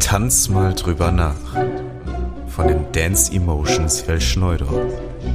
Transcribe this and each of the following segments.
Tanz mal drüber nach. Von den Dance Emotions Welschneudorf.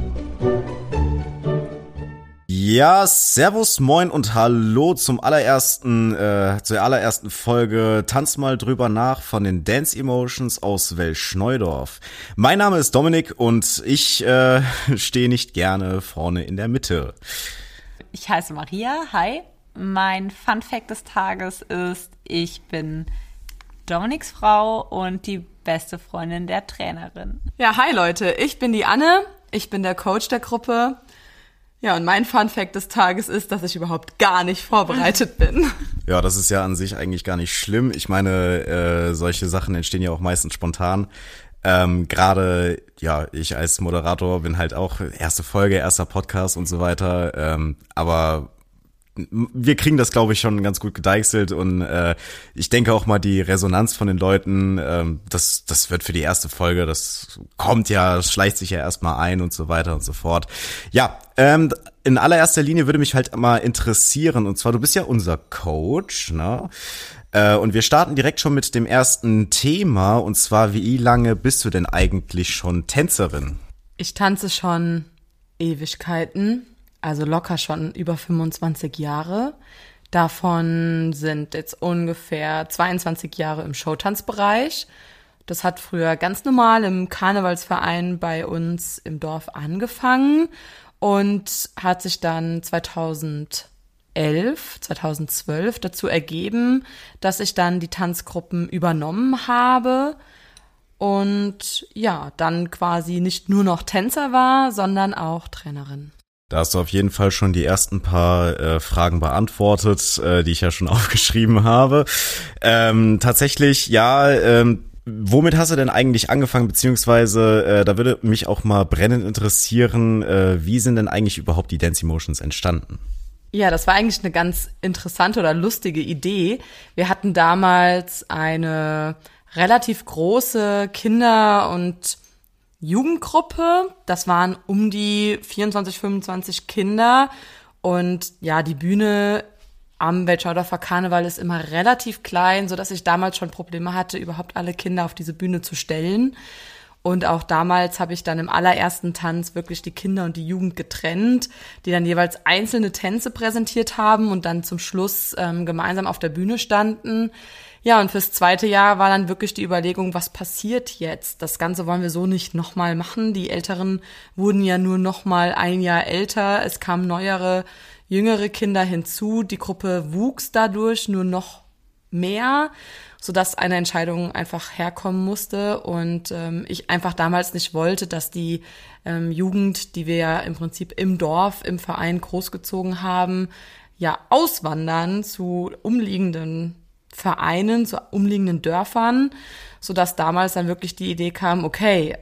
Ja, servus, moin und hallo zur allerersten Folge Tanz mal drüber nach von den Dance Emotions aus Welschneudorf. Mein Name ist Dominik und ich stehe nicht gerne vorne in der Mitte. Ich heiße Maria, hi. Mein Fun-Fact des Tages ist, ich bin Dominiks Frau und die beste Freundin der Trainerin. Ja, hi Leute, ich bin die Anne, ich bin der Coach der Gruppe. Ja, und mein Fun-Fact des Tages ist, dass ich überhaupt gar nicht vorbereitet bin. Ja, das ist ja an sich eigentlich gar nicht schlimm. Ich meine, solche Sachen entstehen ja auch meistens spontan. Gerade, ja, ich als Moderator bin halt auch erste Folge, erster Podcast und so weiter. Aber wir kriegen das, glaube ich, schon ganz gut gedeichselt und ich denke auch mal, die Resonanz von den Leuten, das wird für die erste Folge, das kommt ja, das schleicht sich ja erstmal ein und so weiter und so fort. Ja, in allererster Linie würde mich halt mal interessieren, und zwar, du bist ja unser Coach, ne? Und wir starten direkt schon mit dem ersten Thema, und zwar, wie lange bist du denn eigentlich schon Tänzerin? Ich tanze schon Ewigkeiten. Also locker schon über 25 Jahre. Davon sind jetzt ungefähr 22 Jahre im Showtanzbereich. Das hat früher ganz normal im Karnevalsverein bei uns im Dorf angefangen und hat sich dann 2012 dazu ergeben, dass ich dann die Tanzgruppen übernommen habe und ja, dann quasi nicht nur noch Tänzer war, sondern auch Trainerin. Da hast du auf jeden Fall schon die ersten paar Fragen beantwortet, die ich ja schon aufgeschrieben habe. Tatsächlich, ja, womit hast du denn eigentlich angefangen, beziehungsweise da würde mich auch mal brennend interessieren, wie sind denn eigentlich überhaupt die Dance Emotions entstanden? Ja, das war eigentlich eine ganz interessante oder lustige Idee. Wir hatten damals eine relativ große Kinder- und Jugendgruppe, das waren um die 24, 25 Kinder und ja, die Bühne am Welschneudorfer Karneval ist immer relativ klein, sodass ich damals schon Probleme hatte, überhaupt alle Kinder auf diese Bühne zu stellen. Und auch damals habe ich dann im allerersten Tanz wirklich die Kinder und die Jugend getrennt, die dann jeweils einzelne Tänze präsentiert haben und dann zum Schluss gemeinsam auf der Bühne standen. Ja, und fürs zweite Jahr war dann wirklich die Überlegung, was passiert jetzt? Das Ganze wollen wir so nicht nochmal machen. Die Älteren wurden ja nur nochmal ein Jahr älter. Es kamen neuere, jüngere Kinder hinzu. Die Gruppe wuchs dadurch nur noch mehr, sodass eine Entscheidung einfach herkommen musste. Und ich einfach damals nicht wollte, dass die Jugend, die wir ja im Prinzip im Dorf, im Verein großgezogen haben, ja auswandern zu umliegenden Vereinen, zu umliegenden Dörfern, sodass damals dann wirklich die Idee kam, okay,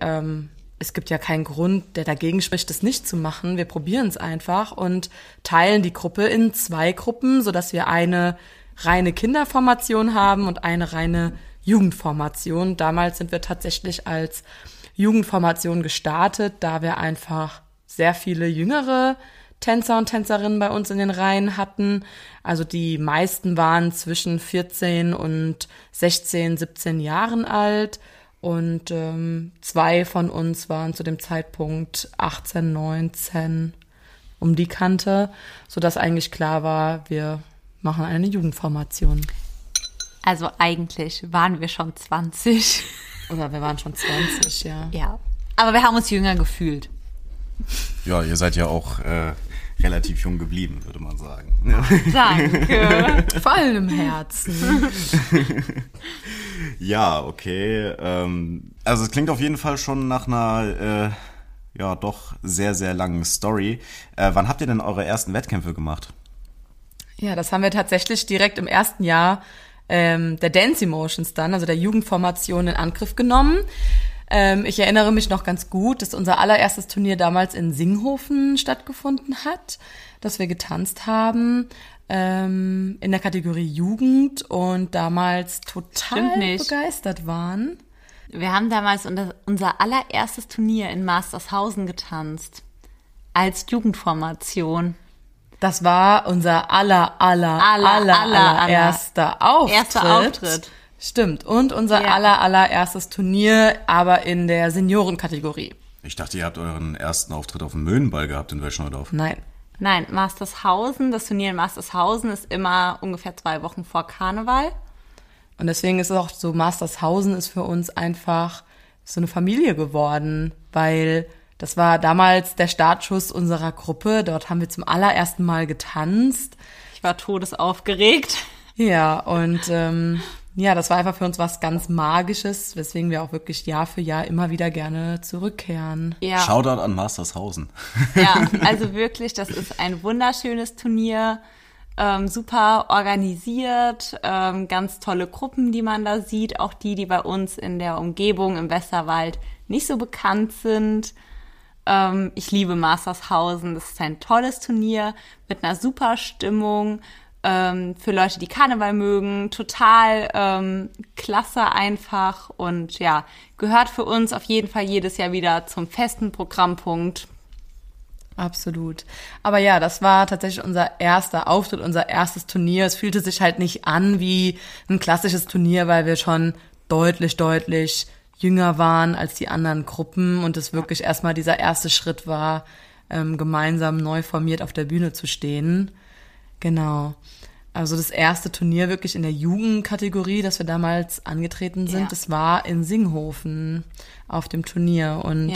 es gibt ja keinen Grund, der dagegen spricht, das nicht zu machen. Wir probieren es einfach und teilen die Gruppe in 2 Gruppen, sodass wir eine reine Kinderformation haben und eine reine Jugendformation. Damals sind wir tatsächlich als Jugendformation gestartet, da wir einfach sehr viele jüngere Tänzer und Tänzerinnen bei uns in den Reihen hatten. Also die meisten waren zwischen 14 und 16, 17 Jahren alt und 2 von uns waren zu dem Zeitpunkt 18, 19 um die Kante, sodass eigentlich klar war, wir machen eine Jugendformation. Also eigentlich waren wir schon 20. Oder wir waren schon 20, ja. Ja, aber wir haben uns jünger gefühlt. Ja, ihr seid ja auch relativ jung geblieben, würde man sagen. Ja. Danke. Vor allem im Herzen. Ja, okay. Also es klingt auf jeden Fall schon nach einer ja doch sehr, sehr langen Story. Wann habt ihr denn eure ersten Wettkämpfe gemacht? Ja, das haben wir tatsächlich direkt im ersten Jahr der Dance Emotions dann, also der Jugendformation, in Angriff genommen. Ich erinnere mich noch ganz gut, dass unser allererstes Turnier damals in Singhofen stattgefunden hat, dass wir getanzt haben in der Kategorie Jugend und damals total begeistert waren. Wir haben damals unser allererstes Turnier in Mastershausen getanzt, als Jugendformation. Das war unser allererster Auftritt. Stimmt. Und unser allererstes Turnier, aber in der Seniorenkategorie. Ich dachte, ihr habt euren ersten Auftritt auf dem Möhnenball gehabt in Wölschneudorf. Nein, Mastershausen, das Turnier in Mastershausen ist immer ungefähr 2 Wochen vor Karneval. Und deswegen ist es auch so, Mastershausen ist für uns einfach so eine Familie geworden, weil das war damals der Startschuss unserer Gruppe. Dort haben wir zum allerersten Mal getanzt. Ich war todesaufgeregt. Ja, und das war einfach für uns was ganz Magisches, weswegen wir auch wirklich Jahr für Jahr immer wieder gerne zurückkehren. Ja. Shoutout an Mastershausen. Ja, also wirklich, das ist ein wunderschönes Turnier, super organisiert, ganz tolle Gruppen, die man da sieht, auch die bei uns in der Umgebung im Westerwald nicht so bekannt sind. Ich liebe Mastershausen, das ist ein tolles Turnier mit einer super Stimmung. Für Leute, die Karneval mögen, total klasse einfach und ja, gehört für uns auf jeden Fall jedes Jahr wieder zum festen Programmpunkt. Absolut. Aber ja, das war tatsächlich unser erster Auftritt, unser erstes Turnier. Es fühlte sich halt nicht an wie ein klassisches Turnier, weil wir schon deutlich jünger waren als die anderen Gruppen und es wirklich erstmal dieser erste Schritt war, gemeinsam neu formiert auf der Bühne zu stehen. Genau. Also das erste Turnier wirklich in der Jugendkategorie, das wir damals angetreten sind, das war in Singhofen auf dem Turnier. Und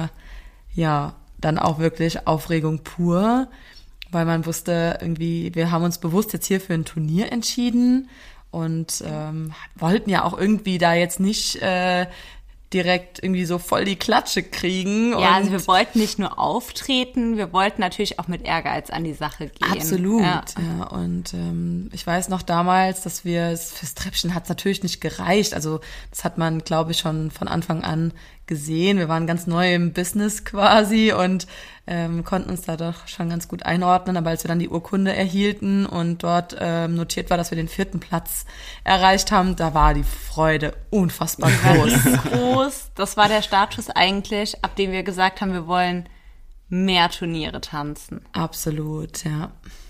dann auch wirklich Aufregung pur, weil man wusste irgendwie, wir haben uns bewusst jetzt hier für ein Turnier entschieden und wollten ja auch irgendwie da jetzt nicht direkt irgendwie so voll die Klatsche kriegen. Ja, also wir wollten nicht nur auftreten, wir wollten natürlich auch mit Ehrgeiz an die Sache gehen. Absolut, ja. Und ich weiß noch damals, dass fürs Treppchen hat es natürlich nicht gereicht. Also das hat man, glaube ich, schon von Anfang an gesehen. Wir waren ganz neu im Business quasi und konnten uns da doch schon ganz gut einordnen. Aber als wir dann die Urkunde erhielten und dort notiert war, dass wir den 4. Platz erreicht haben, da war die Freude unfassbar groß. Das war der Status eigentlich, ab dem wir gesagt haben, wir wollen mehr Turniere tanzen. Absolut, ja.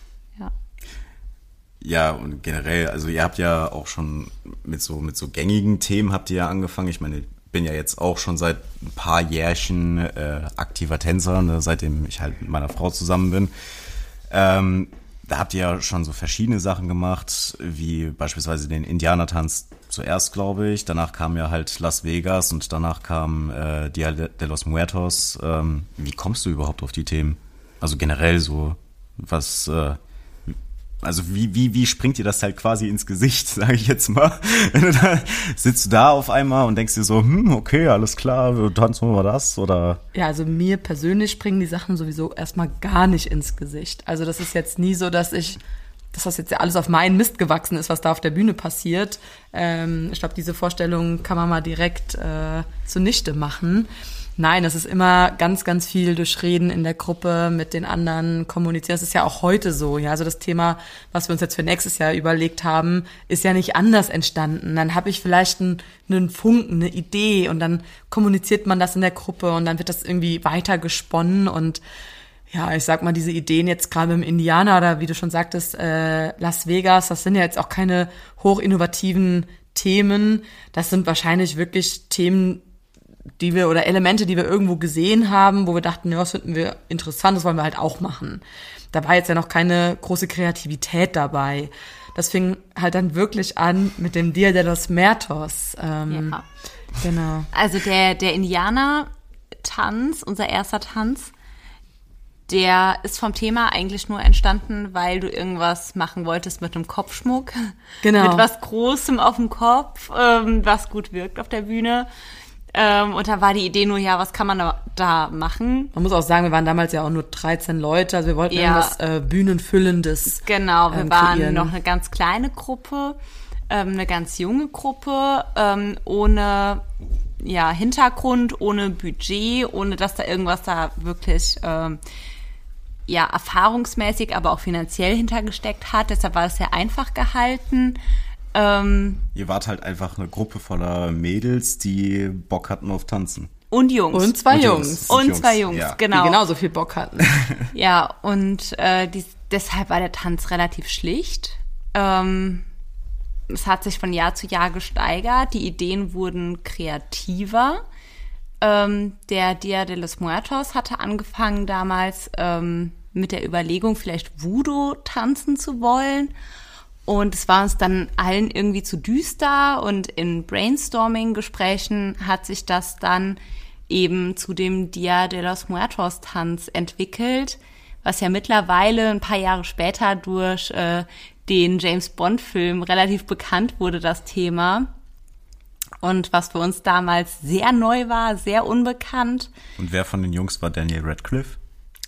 Ja, und generell, also ihr habt ja auch schon mit so gängigen Themen habt ihr ja angefangen. Ich meine, bin ja jetzt auch schon seit ein paar Jährchen aktiver Tänzer, ne, seitdem ich halt mit meiner Frau zusammen bin. Da habt ihr ja schon so verschiedene Sachen gemacht, wie beispielsweise den Indianertanz zuerst, glaube ich. Danach kam ja halt Las Vegas und danach kam Dia de los Muertos. Wie kommst du überhaupt auf die Themen? Also generell so, was... Also wie springt dir das halt quasi ins Gesicht, sage ich jetzt mal. Sitzt du da auf einmal und denkst dir so, okay, alles klar, wir tanzen wir das, oder? Ja, also mir persönlich springen die Sachen sowieso erstmal gar nicht ins Gesicht. Also das ist jetzt nie so, dass das jetzt ja alles auf meinen Mist gewachsen ist, was da auf der Bühne passiert. Ich glaube, diese Vorstellung kann man mal direkt zunichte machen. Nein, es ist immer ganz, ganz viel durch Reden in der Gruppe mit den anderen kommunizieren. Das ist ja auch heute so. Ja, also das Thema, was wir uns jetzt für nächstes Jahr überlegt haben, ist ja nicht anders entstanden. Dann habe ich vielleicht einen Funken, eine Idee und dann kommuniziert man das in der Gruppe und dann wird das irgendwie weiter gesponnen und ja, ich sag mal, diese Ideen jetzt gerade im Indianer oder wie du schon sagtest, Las Vegas, das sind ja jetzt auch keine hochinnovativen Themen. Das sind wahrscheinlich wirklich Themen, oder Elemente, die wir irgendwo gesehen haben, wo wir dachten, ja, das finden wir interessant, das wollen wir halt auch machen. Da war jetzt ja noch keine große Kreativität dabei. Das fing halt dann wirklich an mit dem Dia de los Muertos. Ja. Genau. Also der Indianer-Tanz, unser erster Tanz, der ist vom Thema eigentlich nur entstanden, weil du irgendwas machen wolltest mit einem Kopfschmuck. Genau. Mit was Großem auf dem Kopf, was gut wirkt auf der Bühne. Und da war die Idee nur, ja, was kann man da machen? Man muss auch sagen, wir waren damals ja auch nur 13 Leute, also wir wollten irgendwas Bühnenfüllendes Genau, wir waren kreieren. noch eine ganz kleine Gruppe, eine ganz junge Gruppe, ohne Hintergrund, ohne Budget, ohne dass da irgendwas da wirklich erfahrungsmäßig, aber auch finanziell hintergesteckt hat. Deshalb war es sehr einfach gehalten. Ihr wart halt einfach eine Gruppe voller Mädels, die Bock hatten auf Tanzen. Und Jungs. Und zwei Jungs. Und zwei Jungs, ja. genau. Die genauso viel Bock hatten. Ja, und deshalb war der Tanz relativ schlicht. es hat sich von Jahr zu Jahr gesteigert. Die Ideen wurden kreativer. Der Dia de los Muertos hatte angefangen damals mit der Überlegung, vielleicht Voodoo tanzen zu wollen. Und es war uns dann allen irgendwie zu düster. Und in Brainstorming-Gesprächen hat sich das dann eben zu dem Dia de los Muertos Tanz entwickelt, was ja mittlerweile ein paar Jahre später durch den James-Bond-Film relativ bekannt wurde, das Thema. Und was für uns damals sehr neu war, sehr unbekannt. Und wer von den Jungs war Daniel Radcliffe?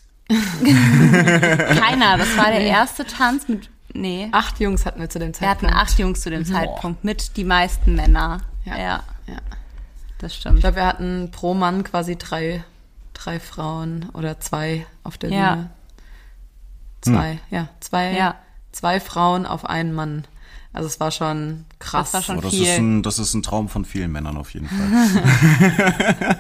Keiner, das war der erste Tanz mit, 8 Jungs hatten wir zu dem Zeitpunkt. Wir hatten 8 Jungs zu dem Zeitpunkt, mit die meisten Männer. Ja. Das stimmt. Ich glaube, wir hatten pro Mann quasi drei Frauen oder 2 auf der Bühne. 2 Frauen auf einen Mann. Also es war schon krass. Das war schon viel. Das ist ein Traum von vielen Männern auf jeden Fall.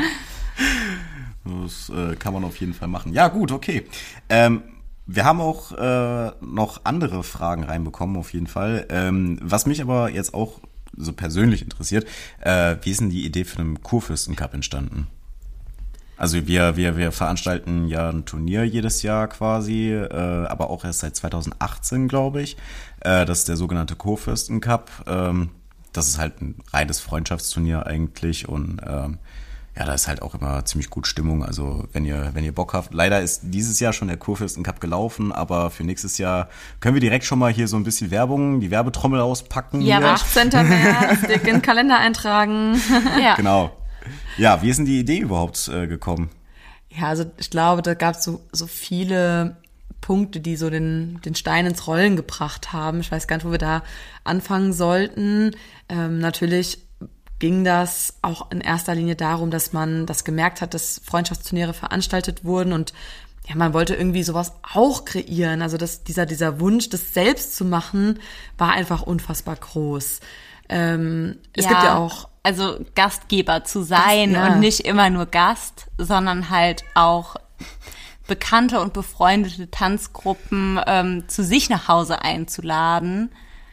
Das kann man auf jeden Fall machen. Ja, gut, okay. Wir haben auch noch andere Fragen reinbekommen, auf jeden Fall. Was mich aber jetzt auch so persönlich interessiert, wie ist denn die Idee für einen Kurfürstencup entstanden? Also wir veranstalten ja ein Turnier jedes Jahr quasi, aber auch erst seit 2018, glaube ich. Das ist der sogenannte Kurfürstencup. Das ist halt ein reines Freundschaftsturnier eigentlich und da ist halt auch immer ziemlich gut Stimmung. Also wenn ihr Bock habt. Leider ist dieses Jahr schon der Kurfürstencup gelaufen, aber für nächstes Jahr können wir direkt schon mal hier so ein bisschen die Werbetrommel auspacken. Ja, 18. März, dick in den Kalender eintragen. Ja. Genau. Ja, wie ist denn die Idee überhaupt gekommen? Ja, also ich glaube, da gab es so viele Punkte, die so den Stein ins Rollen gebracht haben. Ich weiß gar nicht, wo wir da anfangen sollten. Natürlich ging das auch in erster Linie darum, dass man das gemerkt hat, dass Freundschaftsturniere veranstaltet wurden und ja, man wollte irgendwie sowas auch kreieren. Also dieser Wunsch, das selbst zu machen, war einfach unfassbar groß. Es gibt ja auch also Gastgeber zu sein und nicht immer nur Gast, sondern halt auch bekannte und befreundete Tanzgruppen zu sich nach Hause einzuladen.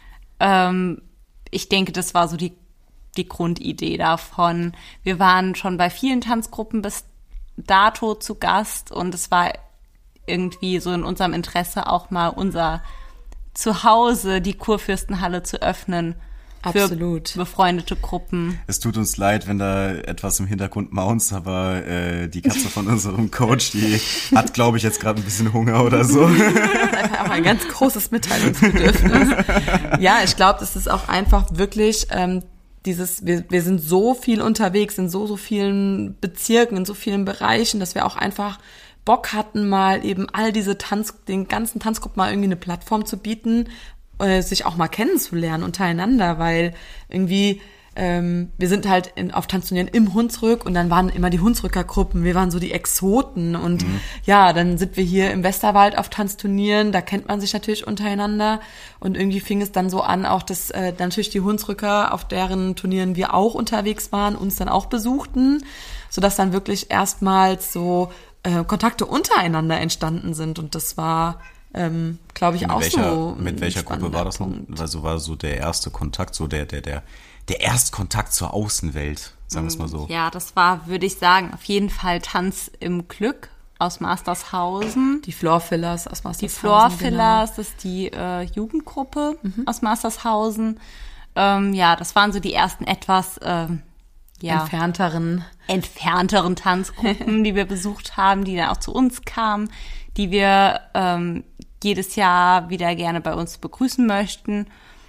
Ich denke, das war so die Grundidee davon. Wir waren schon bei vielen Tanzgruppen bis dato zu Gast und es war irgendwie so in unserem Interesse auch mal unser Zuhause, die Kurfürstenhalle zu öffnen. Absolut. Für befreundete Gruppen. Es tut uns leid, wenn da etwas im Hintergrund maunzt, aber die Katze von unserem Coach, die hat, glaube ich, jetzt gerade ein bisschen Hunger oder so. Das ist einfach auch ein ganz großes Mitteilungsbedürfnis. Ja, ich glaube, das ist auch einfach wirklich wir sind so viel unterwegs in so vielen Bezirken, in so vielen Bereichen, dass wir auch einfach Bock hatten, mal eben all den ganzen Tanzgruppen mal irgendwie eine Plattform zu bieten, sich auch mal kennenzulernen untereinander, weil irgendwie wir sind halt auf Tanzturnieren im Hunsrück und dann waren immer die Hunsrücker Gruppen, wir waren so die Exoten und dann sind wir hier im Westerwald auf Tanzturnieren, da kennt man sich natürlich untereinander und irgendwie fing es dann so an, auch dass natürlich die Hunsrücker, auf deren Turnieren wir auch unterwegs waren, uns dann auch besuchten, sodass dann wirklich erstmals so Kontakte untereinander entstanden sind und das war glaube ich, mit welcher Gruppe war das? Also war so der erste Kontakt, so der Erstkontakt zur Außenwelt, sagen wir es mal so. Ja, das war, würde ich sagen, auf jeden Fall Tanz im Glück aus Mastershausen. Die Floor Fillers aus Mastershausen. Die Floor Fillers, das ist die Jugendgruppe aus Mastershausen. Das waren so die ersten etwas entfernteren Tanzgruppen, die wir besucht haben, die dann auch zu uns kamen, die wir jedes Jahr wieder gerne bei uns begrüßen möchten.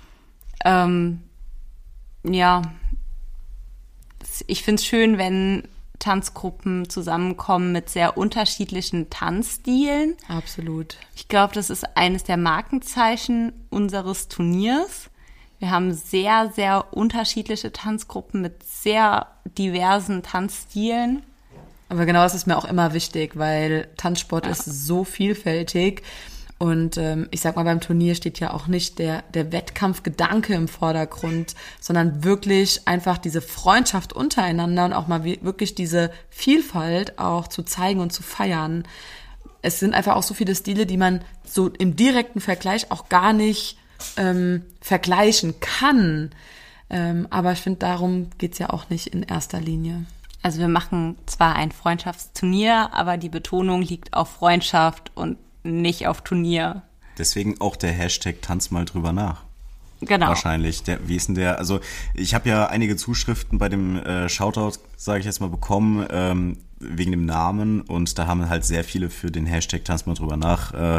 Ich finde es schön, wenn Tanzgruppen zusammenkommen mit sehr unterschiedlichen Tanzstilen. Absolut. Ich glaube, das ist eines der Markenzeichen unseres Turniers. Wir haben sehr, sehr unterschiedliche Tanzgruppen mit sehr diversen Tanzstilen. Aber genau das ist mir auch immer wichtig, weil Tanzsport ist so vielfältig. Und ich sag mal, beim Turnier steht ja auch nicht der Wettkampfgedanke im Vordergrund, sondern wirklich einfach diese Freundschaft untereinander und auch mal wirklich diese Vielfalt auch zu zeigen und zu feiern. Es sind einfach auch so viele Stile, die man so im direkten Vergleich auch gar nicht vergleichen kann. Aber ich finde, darum geht's ja auch nicht in erster Linie. Also wir machen zwar ein Freundschaftsturnier, aber die Betonung liegt auf Freundschaft und nicht auf Turnier. Deswegen auch der Hashtag Tanz mal drüber nach. Genau. Wahrscheinlich. Wie ist denn der? Also ich habe ja einige Zuschriften bei dem Shoutout, sage ich jetzt mal, bekommen, wegen dem Namen. Und da haben halt sehr viele für den Hashtag Tanz mal drüber nach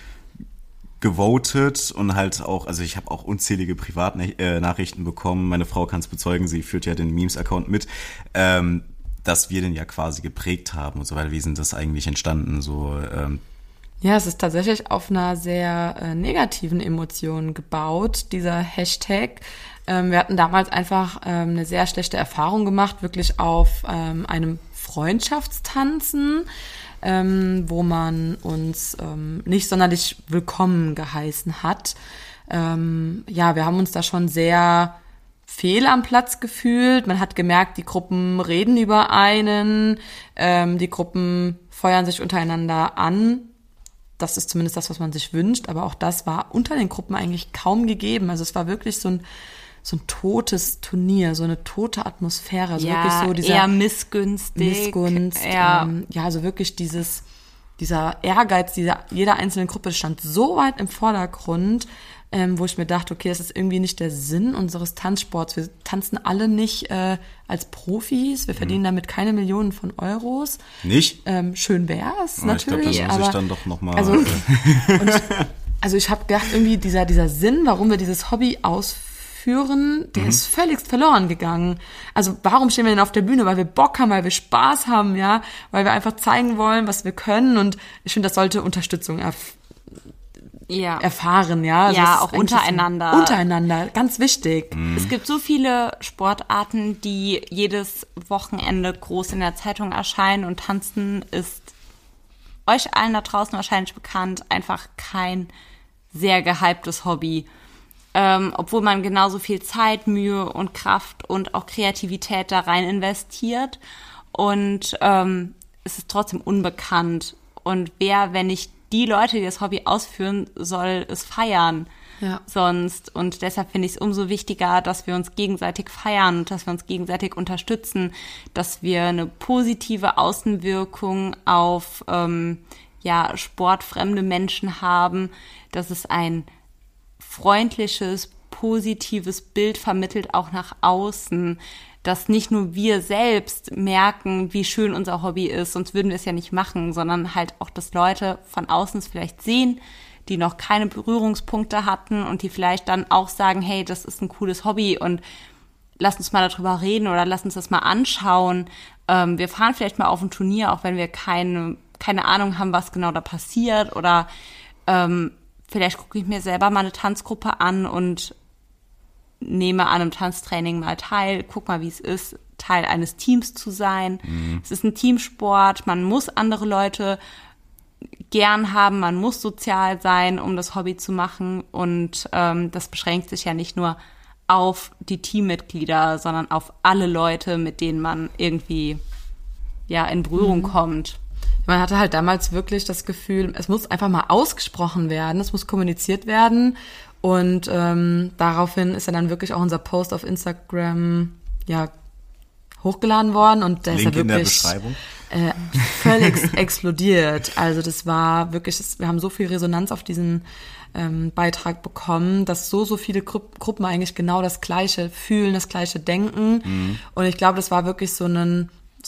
gewotet und halt auch, also ich habe auch unzählige Privatnachrichten bekommen. Meine Frau kann es bezeugen, sie führt ja den Memes-Account mit, dass wir den ja quasi geprägt haben und so weiter. Wie sind das eigentlich entstanden? Ja, es ist tatsächlich auf einer sehr negativen Emotion gebaut, dieser Hashtag. Wir hatten damals einfach eine sehr schlechte Erfahrung gemacht, wirklich auf einem Freundschaftstanzen, wo man uns nicht sonderlich willkommen geheißen hat. Wir haben uns da schon sehr fehl am Platz gefühlt. Man hat gemerkt, die Gruppen reden über einen, die Gruppen feuern sich untereinander an. Das ist zumindest das, was man sich wünscht, aber auch das war unter den Gruppen eigentlich kaum gegeben. Also es war wirklich so ein totes Turnier, so eine tote Atmosphäre. Also ja, wirklich so dieser eher Missgunst. Ja. Also wirklich dieser Ehrgeiz jeder einzelnen Gruppe stand so weit im Vordergrund, wo ich mir dachte, okay, das ist irgendwie nicht der Sinn unseres Tanzsports. Wir tanzen alle nicht als Profis, wir verdienen damit keine Millionen von Euros. Nicht? Schön wär's, Ich natürlich. glaube, da muss ich dann doch nochmal... Also ich habe gedacht, irgendwie dieser Sinn, warum wir dieses Hobby ausführen, der ist völlig verloren gegangen. Also warum stehen wir denn auf der Bühne? Weil wir Bock haben, weil wir Spaß haben, ja, weil wir einfach zeigen wollen, was wir können. Und ich finde, das sollte Unterstützung erfahren, ja. Also ja, auch untereinander. Untereinander, ganz wichtig. Es gibt so viele Sportarten, die jedes Wochenende groß in der Zeitung erscheinen und Tanzen ist euch allen da draußen wahrscheinlich bekannt, einfach kein sehr gehyptes Hobby. Obwohl man genauso viel Zeit, Mühe und Kraft und auch Kreativität da rein investiert. Und es ist trotzdem unbekannt. Und wer, wenn nicht die Leute, die das Hobby ausführen, soll es feiern sonst. Und deshalb finde ich es umso wichtiger, dass wir uns gegenseitig feiern und dass wir uns gegenseitig unterstützen, dass wir eine positive Außenwirkung auf sportfremde Menschen haben, dass es ein freundliches, positives Bild vermittelt, auch nach außen, dass nicht nur wir selbst merken, wie schön unser Hobby ist, sonst würden wir es ja nicht machen, sondern halt auch, dass Leute von außen es vielleicht sehen, die noch keine Berührungspunkte hatten und die vielleicht dann auch sagen, hey, das ist ein cooles Hobby und lass uns mal darüber reden oder lass uns das mal anschauen. Wir fahren vielleicht mal auf ein Turnier, auch wenn wir keine Ahnung haben, was genau da passiert oder vielleicht gucke ich mir selber mal eine Tanzgruppe an und nehme an einem Tanztraining mal teil, guck mal, wie es ist, Teil eines Teams zu sein. Es ist ein Teamsport, man muss andere Leute gern haben, man muss sozial sein, um das Hobby zu machen und das beschränkt sich ja nicht nur auf die Teammitglieder, sondern auf alle Leute, mit denen man irgendwie in Berührung kommt. Man hatte halt damals wirklich das Gefühl, es muss einfach mal ausgesprochen werden, es muss kommuniziert werden und daraufhin ist ja dann wirklich auch unser Post auf Instagram hochgeladen worden und der Link ist ja wirklich in der Beschreibung. Völlig explodiert. Also das war wirklich, wir haben so viel Resonanz auf diesen Beitrag bekommen, dass so viele Gruppen eigentlich genau das Gleiche fühlen, das Gleiche denken und ich glaube, das war wirklich so ein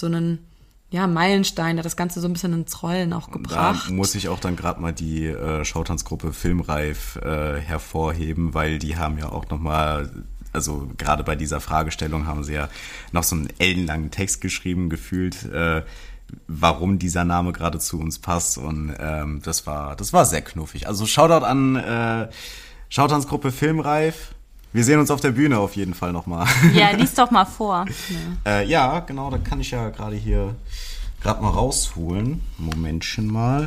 Meilenstein, der das Ganze so ein bisschen ins Rollen auch gebracht. Da muss ich auch dann gerade mal die Showtanzgruppe Filmreif hervorheben, weil die haben ja auch nochmal, also gerade bei dieser Fragestellung haben sie ja noch so einen ellenlangen Text geschrieben, gefühlt, warum dieser Name gerade zu uns passt und das war sehr knuffig. Also Shoutout an Showtanzgruppe Filmreif. Wir sehen uns auf der Bühne auf jeden Fall nochmal. Ja, lies doch mal vor. Ja, genau, da kann ich ja gerade mal rausholen. Momentchen mal.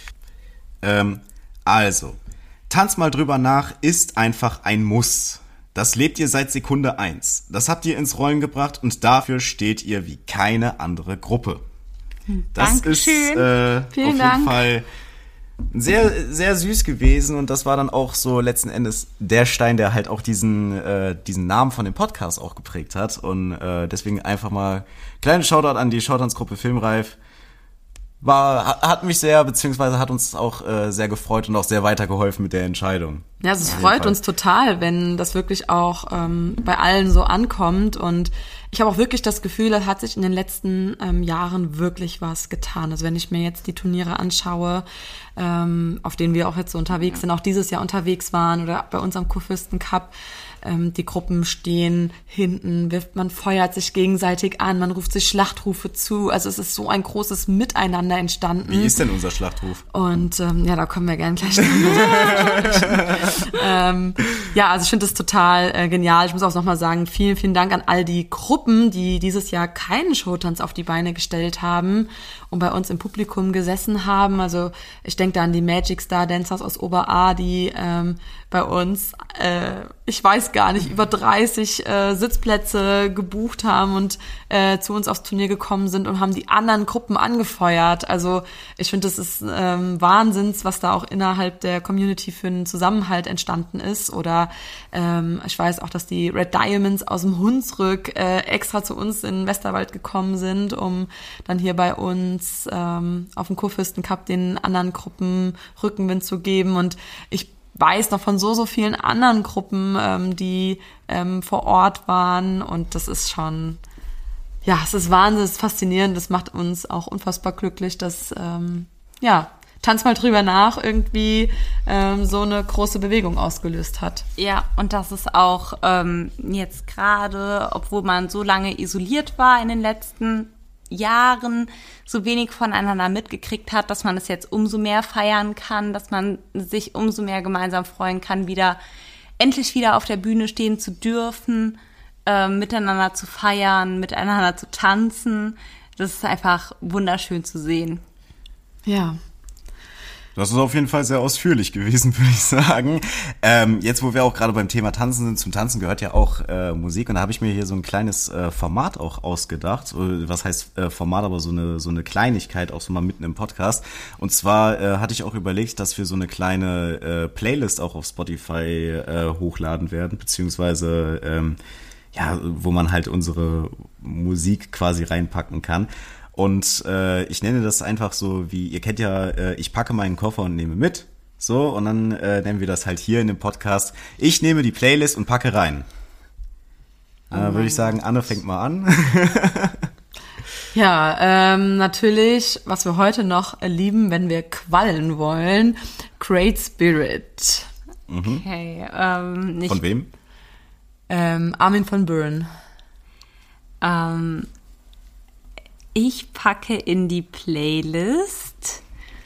Also, Tanz mal drüber nach ist einfach ein Muss. Das lebt ihr seit Sekunde 1. Das habt ihr ins Rollen gebracht und dafür steht ihr wie keine andere Gruppe. Das Dankeschön. ist auf jeden Fall sehr, sehr süß gewesen und das war dann auch so letzten Endes der Stein, der halt auch diesen Namen von dem Podcast auch geprägt hat und deswegen einfach mal kleinen Shoutout an die Shorthands-Gruppe Filmreif. Hat mich sehr, beziehungsweise hat uns auch sehr gefreut und auch sehr weitergeholfen mit der Entscheidung. Ja, also es freut uns total, wenn das wirklich auch bei allen so ankommt und ich habe auch wirklich das Gefühl, da hat sich in den letzten Jahren wirklich was getan. Also wenn ich mir jetzt die Turniere anschaue, auf denen wir auch jetzt so unterwegs sind, auch dieses Jahr unterwegs waren oder bei uns am Kurfürstencup, die Gruppen stehen hinten, man feuert sich gegenseitig an, man ruft sich Schlachtrufe zu. Also es ist so ein großes Miteinander entstanden. Wie ist denn unser Schlachtruf? Und ja, da kommen wir gerne gleich drauf. Ja, also ich finde das total genial. Ich muss auch nochmal sagen, vielen, vielen Dank an all die Gruppen, die dieses Jahr keinen Showtanz auf die Beine gestellt haben und bei uns im Publikum gesessen haben. Also ich denke da an die Magic Star Dancers aus Ober-A, die bei uns, ich weiß gar nicht, über 30 Sitzplätze gebucht haben und zu uns aufs Turnier gekommen sind und haben die anderen Gruppen angefeuert. Also ich finde, das ist Wahnsinns, was da auch innerhalb der Community für einen Zusammenhalt entstanden ist. Oder ich weiß auch, dass die Red Diamonds aus dem Hunsrück extra zu uns in den Westerwald gekommen sind, um dann hier bei uns auf dem Kurfürstencup den anderen Gruppen Rückenwind zu geben. Und ich weiß noch von so vielen anderen Gruppen, die vor Ort waren und das ist schon, ja, es ist wahnsinnig faszinierend, das macht uns auch unfassbar glücklich, dass, Tanz mal drüber nach, irgendwie so eine große Bewegung ausgelöst hat. Ja, und das ist auch jetzt gerade, obwohl man so lange isoliert war in den letzten Jahren, so wenig voneinander mitgekriegt hat, dass man es jetzt umso mehr feiern kann, dass man sich umso mehr gemeinsam freuen kann, endlich wieder auf der Bühne stehen zu dürfen, miteinander zu feiern, miteinander zu tanzen. Das ist einfach wunderschön zu sehen. Ja. Das ist auf jeden Fall sehr ausführlich gewesen, würde ich sagen. Jetzt, wo wir auch gerade beim Thema Tanzen sind, zum Tanzen gehört ja auch Musik und da habe ich mir hier so ein kleines Format auch ausgedacht. Was heißt Format, aber so eine Kleinigkeit auch so mal mitten im Podcast. Und zwar hatte ich auch überlegt, dass wir so eine kleine Playlist auch auf Spotify hochladen werden, beziehungsweise wo man halt unsere Musik quasi reinpacken kann. Und ich nenne das einfach so, wie ihr kennt ja, ich packe meinen Koffer und nehme mit. So, und dann nennen wir das halt hier in dem Podcast. Ich nehme die Playlist und packe rein. Würde ich sagen, Anne fängt mal an. Ja, natürlich, was wir heute noch lieben, wenn wir quallen wollen, Great Spirit. Okay. Von wem? Armin von Buuren. Ich packe in die Playlist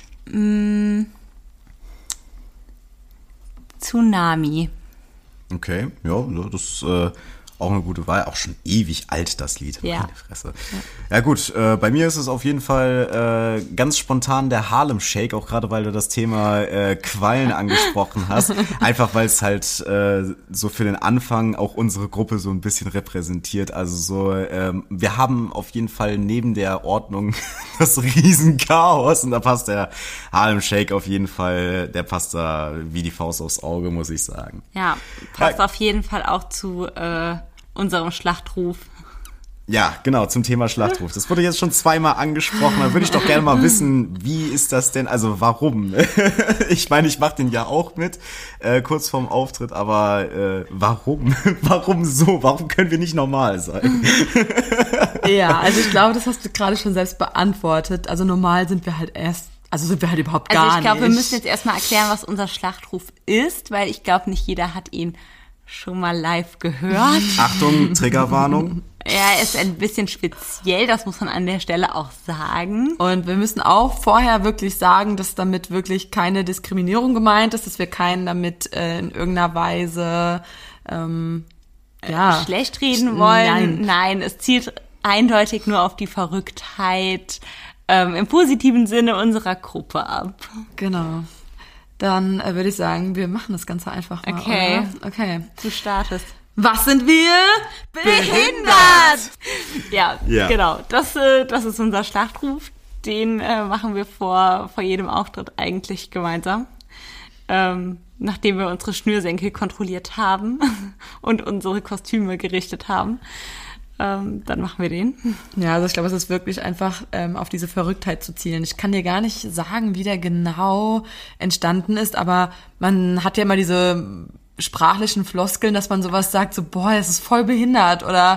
Tsunami. Okay, ja, das ist auch eine gute Wahl. Auch schon ewig alt, das Lied. Ja. Meine Fresse. Ja gut, bei mir ist es auf jeden Fall ganz spontan der Harlem Shake, auch gerade weil du das Thema Quallen angesprochen hast. Einfach weil es halt so für den Anfang auch unsere Gruppe so ein bisschen repräsentiert. Also so, wir haben auf jeden Fall neben der Ordnung das Riesenchaos und da passt der Harlem Shake auf jeden Fall, der passt da wie die Faust aufs Auge, muss ich sagen. Ja, passt auf jeden Fall auch zu unserem Schlachtruf. Ja, genau, zum Thema Schlachtruf. Das wurde jetzt schon zweimal angesprochen. Da würde ich doch gerne mal wissen, wie ist das denn, also warum? Ich meine, ich mache den ja auch mit, kurz vorm Auftritt, aber warum? Warum so? Warum können wir nicht normal sein? Ja, also ich glaube, das hast du gerade schon selbst beantwortet. Also normal sind wir halt überhaupt gar nicht. Also ich glaube, wir müssen jetzt erstmal erklären, was unser Schlachtruf ist, weil ich glaube, nicht jeder hat ihn schon mal live gehört. Achtung, Triggerwarnung. Er ist ein bisschen speziell, das muss man an der Stelle auch sagen. Und wir müssen auch vorher wirklich sagen, dass damit wirklich keine Diskriminierung gemeint ist, dass wir keinen damit in irgendeiner Weise schlecht reden wollen. Nein, es zielt eindeutig nur auf die Verrücktheit im positiven Sinne unserer Gruppe ab. Genau. Dann würde ich sagen, wir machen das Ganze einfach mal. Okay. Oder? Okay. Du startest. Was sind wir? Behindert! Ja, genau. Das ist unser Schlachtruf. den machen wir vor jedem Auftritt eigentlich gemeinsam. Nachdem wir unsere Schnürsenkel kontrolliert haben und unsere Kostüme gerichtet haben. Dann machen wir den. Ja, also ich glaube, es ist wirklich einfach auf diese Verrücktheit zu zielen. Ich kann dir gar nicht sagen, wie der genau entstanden ist, aber man hat ja immer diese sprachlichen Floskeln, dass man sowas sagt, so, boah, das ist voll behindert oder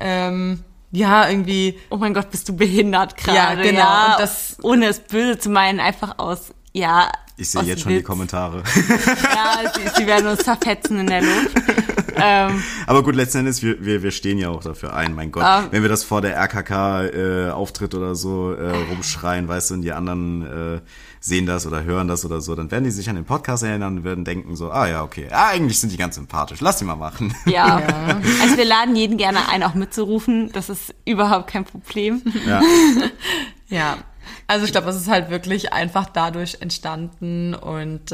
ja, irgendwie. Oh mein Gott, bist du behindert gerade. Ja, genau. Ja, und das, ohne es böse zu meinen, einfach aus, ja. Ich sehe jetzt schon die Kommentare. Ja, sie werden uns zerfetzen in der Luft. Aber gut, letzten Endes, wir stehen ja auch dafür ein, mein Gott. Wenn wir das vor der RKK Auftritt oder so rumschreien, weißt du, und die anderen sehen das oder hören das oder so, dann werden die sich an den Podcast erinnern und werden denken so, ja, okay, eigentlich sind die ganz sympathisch, lass die mal machen. Ja. Also wir laden jeden gerne ein, auch mitzurufen, das ist überhaupt kein Problem. Ja. Ja, also ich glaube, es ist halt wirklich einfach dadurch entstanden und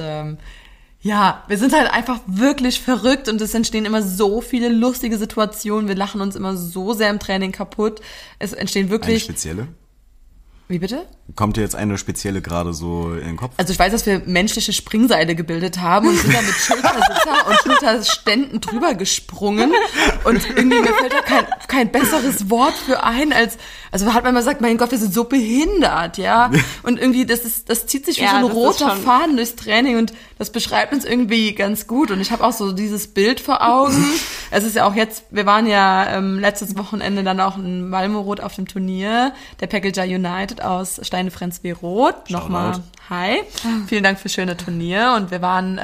ja, wir sind halt einfach wirklich verrückt und es entstehen immer so viele lustige Situationen. Wir lachen uns immer so sehr im Training kaputt. Es entstehen wirklich... Eine spezielle? Wie bitte? Kommt dir jetzt eine spezielle gerade so in den Kopf? Also ich weiß, dass wir menschliche Springseile gebildet haben und sind da mit Schultersitzer und Schulterständen drüber gesprungen und irgendwie mir fällt da kein besseres Wort für ein als, also hat man immer gesagt, mein Gott, wir sind so behindert, ja. Und irgendwie das zieht sich wie so ein roter Faden durchs Training und das beschreibt uns irgendwie ganz gut und ich habe auch so dieses Bild vor Augen. Es ist ja auch jetzt, wir waren ja letztes Wochenende dann auch in Malmö auf dem Turnier, der Packager United aus Steine-Frensby-Roth. Nochmal hi. Vielen Dank für schöne Turnier und wir waren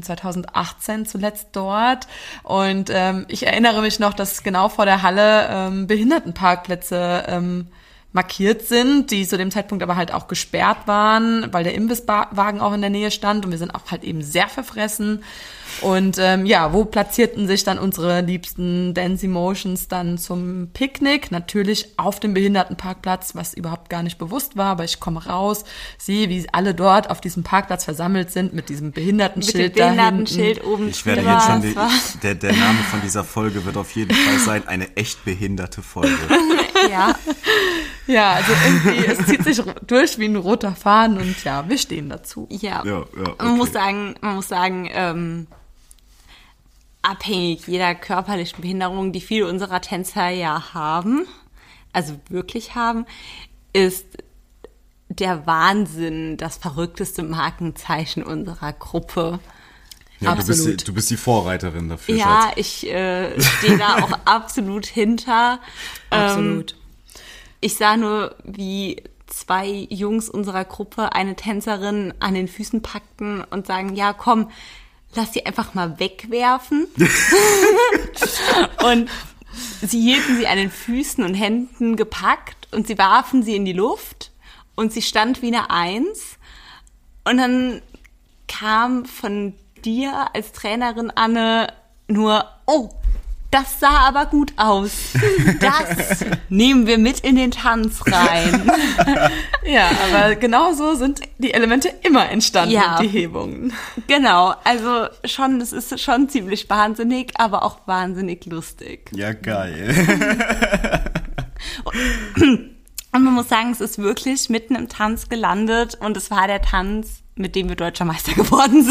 2018 zuletzt dort und ich erinnere mich noch, dass genau vor der Halle Behindertenparkplätze markiert sind, die zu dem Zeitpunkt aber halt auch gesperrt waren, weil der Imbisswagen auch in der Nähe stand und wir sind auch halt eben sehr verfressen. Und ja, wo platzierten sich dann unsere liebsten Dance Emotions dann zum Picknick? Natürlich auf dem Behindertenparkplatz, was überhaupt gar nicht bewusst war, aber ich komme raus, sehe, wie alle dort auf diesem Parkplatz versammelt sind mit diesem Behindertenschild da Behindertenschild oben Ich werde jetzt schon, der Name von dieser Folge wird auf jeden Fall sein, eine echt behinderte Folge. Ja. Ja, also irgendwie, es zieht sich durch wie ein roter Faden und ja, wir stehen dazu. Ja, okay. Man muss sagen, abhängig jeder körperlichen Behinderung, die viele unserer Tänzer ja haben, also wirklich haben, ist der Wahnsinn das verrückteste Markenzeichen unserer Gruppe. Ja, du bist die Vorreiterin dafür, Ja, Schatz. ich stehe da auch absolut hinter. Absolut. Ich sah nur, wie 2 Jungs unserer Gruppe eine Tänzerin an den Füßen packten und sagen, ja komm, lass sie einfach mal wegwerfen. Und sie hielten sie an den Füßen und Händen gepackt und sie warfen sie in die Luft und sie stand wie eine 1. Und dann kam von dir als Trainerin, Anne, nur, oh, das sah aber gut aus. Das nehmen wir mit in den Tanz rein. Ja, aber genau so sind die Elemente immer entstanden, Ja. und die Hebungen. Genau, also schon, das ist schon ziemlich wahnsinnig, aber auch wahnsinnig lustig. Ja, geil. Und man muss sagen, es ist wirklich mitten im Tanz gelandet und es war der Tanz, mit dem wir Deutscher Meister geworden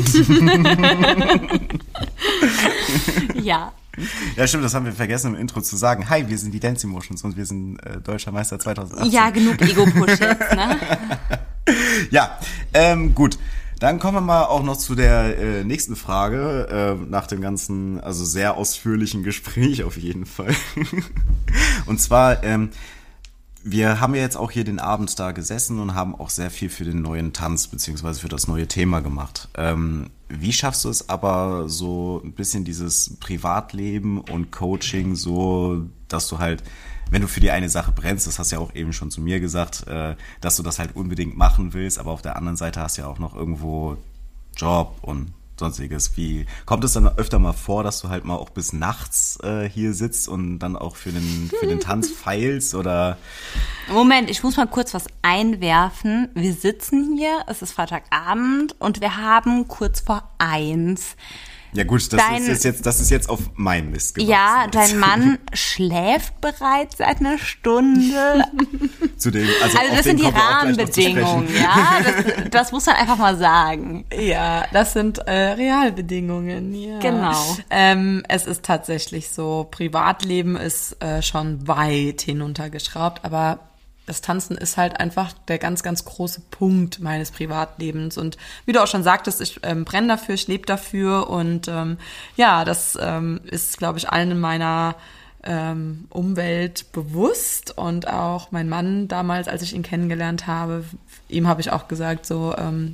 sind. Ja. Ja, stimmt, das haben wir vergessen im Intro zu sagen. Hi, wir sind die Dance Emotions und wir sind Deutscher Meister 2018. Ja, genug Ego-Push jetzt, ne? Ja, gut. Dann kommen wir mal auch noch zu der nächsten Frage, nach dem ganzen, also sehr ausführlichen Gespräch auf jeden Fall. Und zwar, wir haben ja jetzt auch hier den Abend da gesessen und haben auch sehr viel für den neuen Tanz beziehungsweise für das neue Thema gemacht. Wie schaffst du es aber so ein bisschen dieses Privatleben und Coaching so, dass du halt, wenn du für die eine Sache brennst, das hast du ja auch eben schon zu mir gesagt, dass du das halt unbedingt machen willst, aber auf der anderen Seite hast du ja auch noch irgendwo Job und sonstiges. Wie kommt es dann öfter mal vor, dass du halt mal auch bis nachts hier sitzt und dann auch für den Tanz feilst oder? Moment, ich muss mal kurz was einwerfen. Wir sitzen hier, es ist Freitagabend und wir haben kurz vor 1. Ja gut, das ist jetzt auf mein Mist gewachsen. Ja, dein Mann schläft bereits seit einer Stunde. Also das sind die Rahmenbedingungen, ja. Das muss man einfach mal sagen. Ja, das sind Realbedingungen, ja. Genau. Es ist tatsächlich so, Privatleben ist schon weit hinuntergeschraubt, aber das Tanzen ist halt einfach der ganz, ganz große Punkt meines Privatlebens. Und wie du auch schon sagtest, ich brenne dafür, ich lebe dafür. Und das ist, glaube ich, allen in meiner Umwelt bewusst. Und auch mein Mann damals, als ich ihn kennengelernt habe, ihm habe ich auch gesagt, so,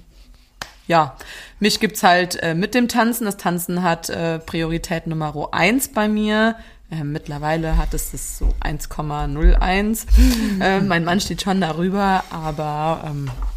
mich gibt's halt mit dem Tanzen. Das Tanzen hat Priorität Nummer 1 bei mir. Mittlerweile hat es das so 1,01. Mein Mann steht schon darüber, aber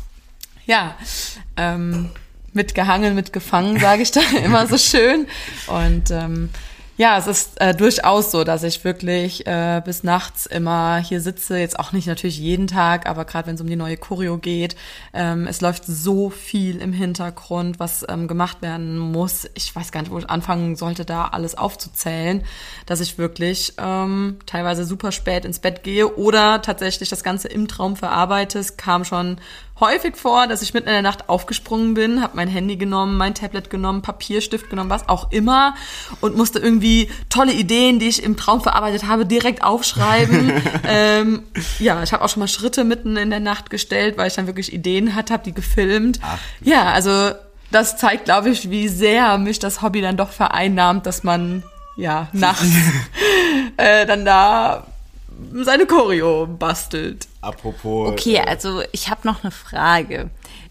mitgehangen, mitgefangen, sage ich da immer so schön. Und es ist durchaus so, dass ich wirklich bis nachts immer hier sitze. Jetzt auch nicht natürlich jeden Tag, aber gerade wenn es um die neue Choreo geht. Es läuft so viel im Hintergrund, was gemacht werden muss. Ich weiß gar nicht, wo ich anfangen sollte, da alles aufzuzählen, dass ich wirklich teilweise super spät ins Bett gehe oder tatsächlich das Ganze im Traum verarbeite. Es kam schon häufig vor, dass ich mitten in der Nacht aufgesprungen bin, habe mein Handy genommen, mein Tablet genommen, Papierstift genommen, was auch immer und musste irgendwie tolle Ideen, die ich im Traum verarbeitet habe, direkt aufschreiben. Ich habe auch schon mal Schritte mitten in der Nacht gestellt, weil ich dann wirklich Ideen hatte, habe die gefilmt. Also das zeigt, glaube ich, wie sehr mich das Hobby dann doch vereinnahmt, dass man nachts dann da seine Choreo bastelt. Apropos. Okay, also ich habe noch eine Frage.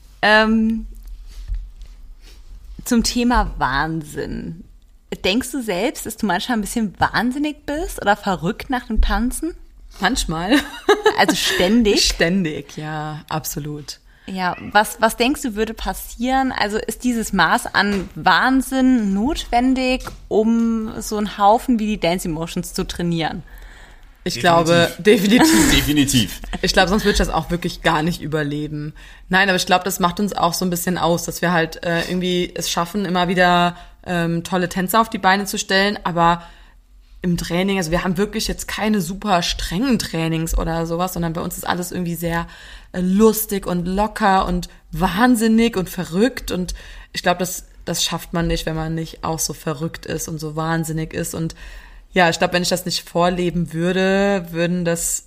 Zum Thema Wahnsinn. Denkst du selbst, dass du manchmal ein bisschen wahnsinnig bist oder verrückt nach dem Tanzen? Manchmal. Also ständig? Ständig, ja, absolut. Ja, was denkst du, würde passieren? Also ist dieses Maß an Wahnsinn notwendig, um so einen Haufen wie die Dance Emotions zu trainieren? Ich glaube, definitiv. Definitiv. Ich glaube, sonst würde ich das auch wirklich gar nicht überleben. Nein, aber ich glaube, das macht uns auch so ein bisschen aus, dass wir halt irgendwie es schaffen, immer wieder tolle Tänze auf die Beine zu stellen, aber im Training, also wir haben wirklich jetzt keine super strengen Trainings oder sowas, sondern bei uns ist alles irgendwie sehr lustig und locker und wahnsinnig und verrückt und ich glaube, das schafft man nicht, wenn man nicht auch so verrückt ist und so wahnsinnig ist und ja, ich glaube, wenn ich das nicht vorleben würde, würden das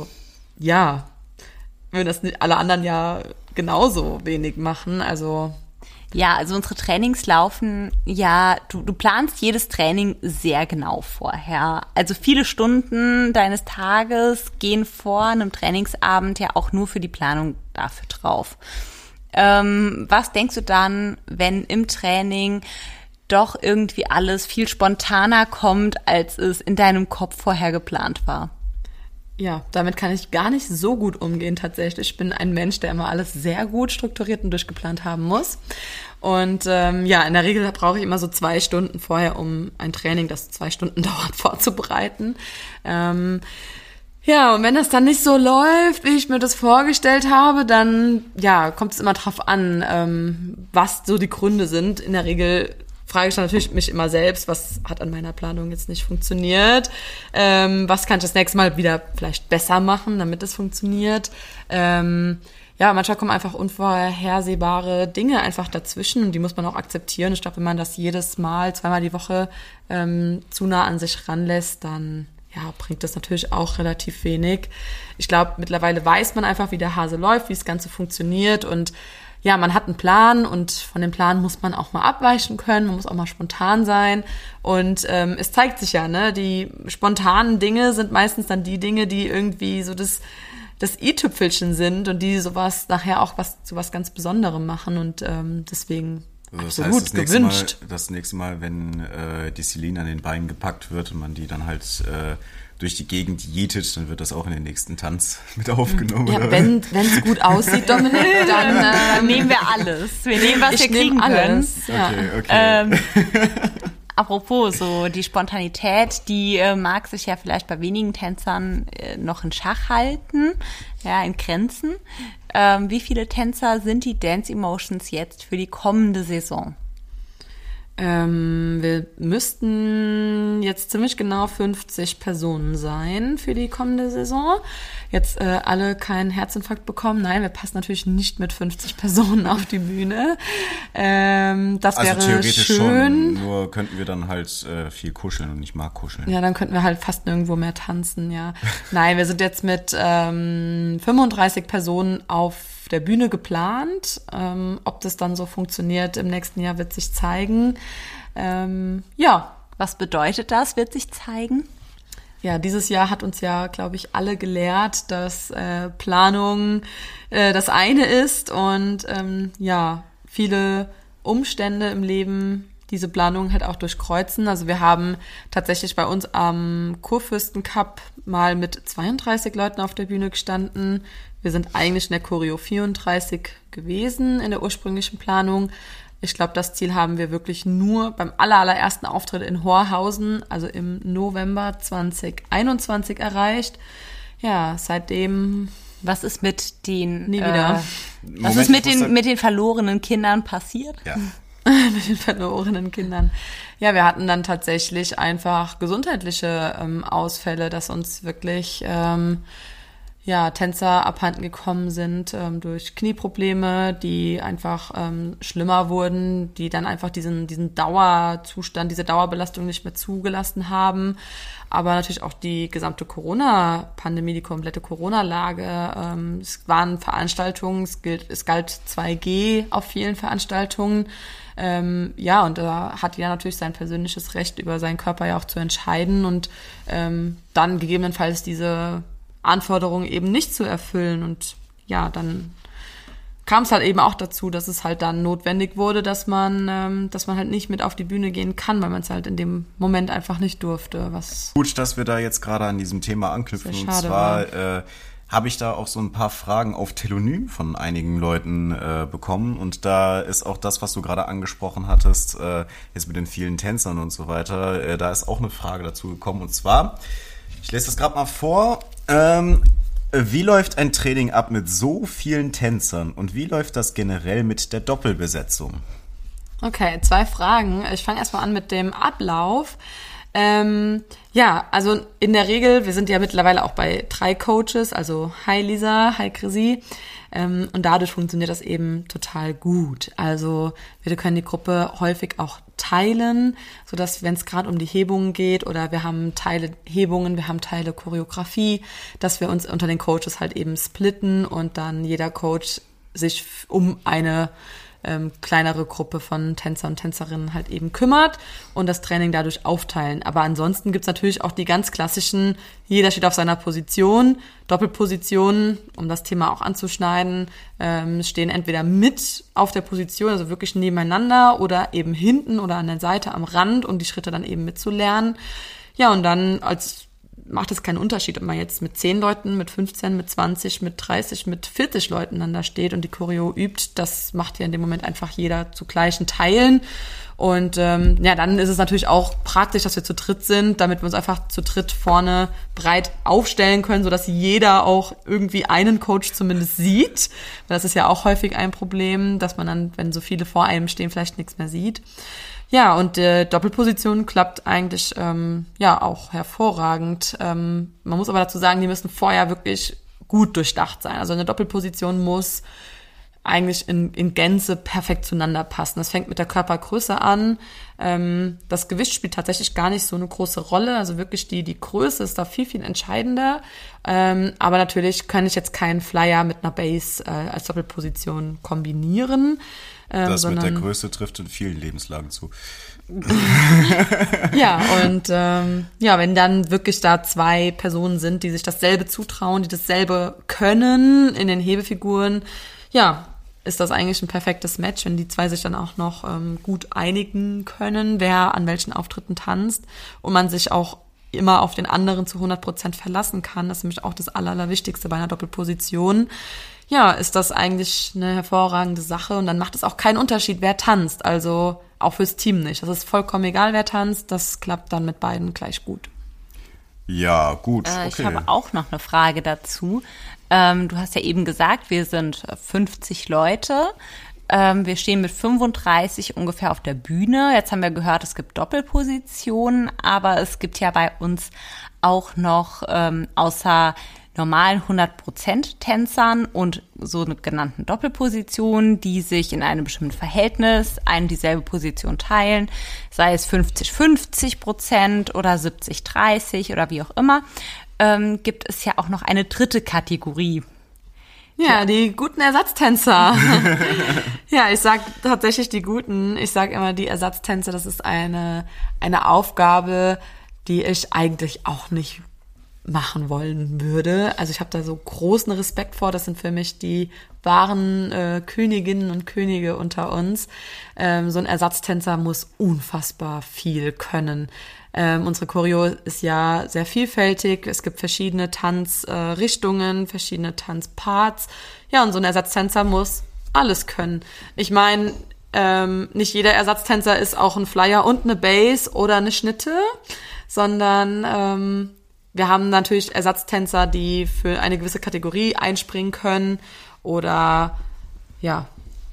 nicht alle anderen ja genauso wenig machen, also. Ja, also unsere Trainings laufen, du planst jedes Training sehr genau vorher. Also viele Stunden deines Tages gehen vor einem Trainingsabend ja auch nur für die Planung dafür drauf. Was denkst du dann, wenn im Training doch irgendwie alles viel spontaner kommt, als es in deinem Kopf vorher geplant war? Ja, damit kann ich gar nicht so gut umgehen tatsächlich. Ich bin ein Mensch, der immer alles sehr gut strukturiert und durchgeplant haben muss. Und in der Regel brauche ich immer so 2 Stunden vorher, um ein Training, das 2 Stunden dauert, vorzubereiten. Und wenn das dann nicht so läuft, wie ich mir das vorgestellt habe, dann kommt es immer drauf an, was so die Gründe sind. In der Regel frage ich dann natürlich mich immer selbst, was hat an meiner Planung jetzt nicht funktioniert, was kann ich das nächste Mal wieder vielleicht besser machen, damit es funktioniert. Manchmal kommen einfach unvorhersehbare Dinge einfach dazwischen und die muss man auch akzeptieren. Ich glaube, wenn man das jedes Mal, 2-mal die Woche zu nah an sich ranlässt, dann bringt das natürlich auch relativ wenig. Ich glaube, mittlerweile weiß man einfach, wie der Hase läuft, wie das Ganze funktioniert und man hat einen Plan und von dem Plan muss man auch mal abweichen können, man muss auch mal spontan sein und es zeigt sich die spontanen Dinge sind meistens dann die Dinge, die irgendwie so das i-Tüpfelchen sind und die sowas nachher auch zu was ganz Besonderem machen und deswegen also absolut gewünscht. Das nächste Mal, wenn die Celine an den Beinen gepackt wird und man die dann halt durch die Gegend jetet, dann wird das auch in den nächsten Tanz mit aufgenommen. Ja, wenn es gut aussieht, Dominik, dann nehmen wir alles. Wir nehmen, was wir kriegen können. Ja. Okay. Apropos, so die Spontanität, die mag sich ja vielleicht bei wenigen Tänzern noch in Schach halten, in Grenzen. Wie viele Tänzer sind die Dance Emotions jetzt für die kommende Saison? Wir müssten jetzt ziemlich genau 50 Personen sein für die kommende Saison. Jetzt alle keinen Herzinfarkt bekommen. Nein, wir passen natürlich nicht mit 50 Personen auf die Bühne. Das wäre theoretisch schön. Schon, nur könnten wir dann halt viel kuscheln und ich mag kuscheln. Ja, dann könnten wir halt fast nirgendwo mehr tanzen, ja. Nein, wir sind jetzt mit 35 Personen auf der Bühne geplant. Ob das dann so funktioniert im nächsten Jahr, wird sich zeigen. Ja. Was bedeutet das, wird sich zeigen? Ja, dieses Jahr hat uns ja, glaube ich, alle gelehrt, dass Planung das eine ist und ja, viele Umstände im Leben diese Planung halt auch durchkreuzen. Also wir haben tatsächlich bei uns am Kurfürstencup mal mit 32 Leuten auf der Bühne gestanden. Wir sind eigentlich in der Choreo 34 gewesen in der ursprünglichen Planung. Ich glaube, das Ziel haben wir wirklich nur beim allerersten Auftritt in Horhausen, also im November 2021 erreicht. Ja, seitdem... Was ist mit den... Nie wieder. Was ist mit den verlorenen Kindern passiert? Ja. Mit den verlorenen Kindern. Ja, wir hatten dann tatsächlich einfach gesundheitliche Ausfälle, dass uns wirklich Tänzer abhanden gekommen sind durch Knieprobleme, die einfach schlimmer wurden, die dann einfach diesen Dauerzustand, diese Dauerbelastung nicht mehr zugelassen haben. Aber natürlich auch die gesamte Corona-Pandemie, die komplette Corona-Lage. Es waren Veranstaltungen, es galt 2G auf vielen Veranstaltungen. Und da hat jeder natürlich sein persönliches Recht, über seinen Körper ja auch zu entscheiden und dann gegebenenfalls diese Anforderungen eben nicht zu erfüllen. Und ja, dann kam es halt eben auch dazu, dass es halt dann notwendig wurde, dass man halt nicht mit auf die Bühne gehen kann, weil man es halt in dem Moment einfach nicht durfte. Was gut, dass wir da jetzt gerade an diesem Thema anknüpfen. Und zwar habe ich da auch so ein paar Fragen auf Telonym von einigen Leuten bekommen. Und da ist auch das, was du gerade angesprochen hattest, jetzt mit den vielen Tänzern und so weiter, da ist auch eine Frage dazu gekommen. Und zwar, ich lese das gerade mal vor, wie läuft ein Training ab mit so vielen Tänzern und wie läuft das generell mit der Doppelbesetzung? Okay, 2 Fragen. Ich fange erstmal an mit dem Ablauf. Also in der Regel, wir sind ja mittlerweile auch bei 3 Coaches, also hi Lisa, hi Chrissy, und dadurch funktioniert das eben total gut. Also wir können die Gruppe häufig auch teilen, sodass, wenn es gerade um die Hebungen geht oder wir haben Teile Hebungen, wir haben Teile Choreografie, dass wir uns unter den Coaches halt eben splitten und dann jeder Coach sich um eine kleinere Gruppe von Tänzer und Tänzerinnen halt eben kümmert und das Training dadurch aufteilen. Aber ansonsten gibt's natürlich auch die ganz klassischen, jeder steht auf seiner Position, Doppelpositionen, um das Thema auch anzuschneiden, stehen entweder mit auf der Position, also wirklich nebeneinander oder eben hinten oder an der Seite am Rand, um die Schritte dann eben mitzulernen. Ja, und dann macht es keinen Unterschied, ob man jetzt mit 10 Leuten, mit 15, mit 20, mit 30, mit 40 Leuten dann da steht und die Choreo übt. Das macht ja in dem Moment einfach jeder zu gleichen Teilen. Und dann ist es natürlich auch praktisch, dass wir zu dritt sind, damit wir uns einfach zu dritt vorne breit aufstellen können, sodass jeder auch irgendwie einen Coach zumindest sieht. Weil das ist ja auch häufig ein Problem, dass man dann, wenn so viele vor einem stehen, vielleicht nichts mehr sieht. Ja, und Doppelposition klappt eigentlich auch hervorragend. Man muss aber dazu sagen, die müssen vorher wirklich gut durchdacht sein. Also eine Doppelposition muss eigentlich in Gänze perfekt zueinander passen. Das fängt mit der Körpergröße an. Das Gewicht spielt tatsächlich gar nicht so eine große Rolle. Also wirklich die Größe ist da viel, viel entscheidender. Aber natürlich kann ich jetzt keinen Flyer mit einer Base als Doppelposition kombinieren. Das mit der Größe trifft in vielen Lebenslagen zu. Ja, und wenn dann wirklich da 2 Personen sind, die sich dasselbe zutrauen, die dasselbe können in den Hebefiguren, ja, ist das eigentlich ein perfektes Match, wenn die 2 sich dann auch noch gut einigen können, wer an welchen Auftritten tanzt und man sich auch immer auf den anderen zu 100% verlassen kann. Das ist nämlich auch das Allerwichtigste bei einer Doppelposition. Ja, ist das eigentlich eine hervorragende Sache und dann macht es auch keinen Unterschied, wer tanzt, also auch fürs Team nicht. Das ist vollkommen egal, wer tanzt, das klappt dann mit beiden gleich gut. Ja, gut, okay. Ich habe auch noch eine Frage dazu. Du hast ja eben gesagt, wir sind 50 Leute. Wir stehen mit 35 ungefähr auf der Bühne. Jetzt haben wir gehört, es gibt Doppelpositionen, aber es gibt ja bei uns auch noch außer normalen 100% Tänzern und so eine genannten Doppelpositionen, die sich in einem bestimmten Verhältnis eine dieselbe Position teilen, sei es 50-50% oder 70-30 oder wie auch immer, gibt es ja auch noch eine dritte Kategorie. Ja, die guten Ersatztänzer. Ja, ich sag tatsächlich die guten. Ich sag immer, die Ersatztänzer, das ist eine Aufgabe, die ich eigentlich auch nicht machen wollen würde. Also ich habe da so großen Respekt vor. Das sind für mich die wahren Königinnen und Könige unter uns. So ein Ersatztänzer muss unfassbar viel können. Unsere Choreo ist ja sehr vielfältig. Es gibt verschiedene Tanzrichtungen, verschiedene Tanzparts. Ja, und so ein Ersatztänzer muss alles können. Ich meine, nicht jeder Ersatztänzer ist auch ein Flyer und eine Bass oder eine Schnitte, sondern wir haben natürlich Ersatztänzer, die für eine gewisse Kategorie einspringen können oder ja,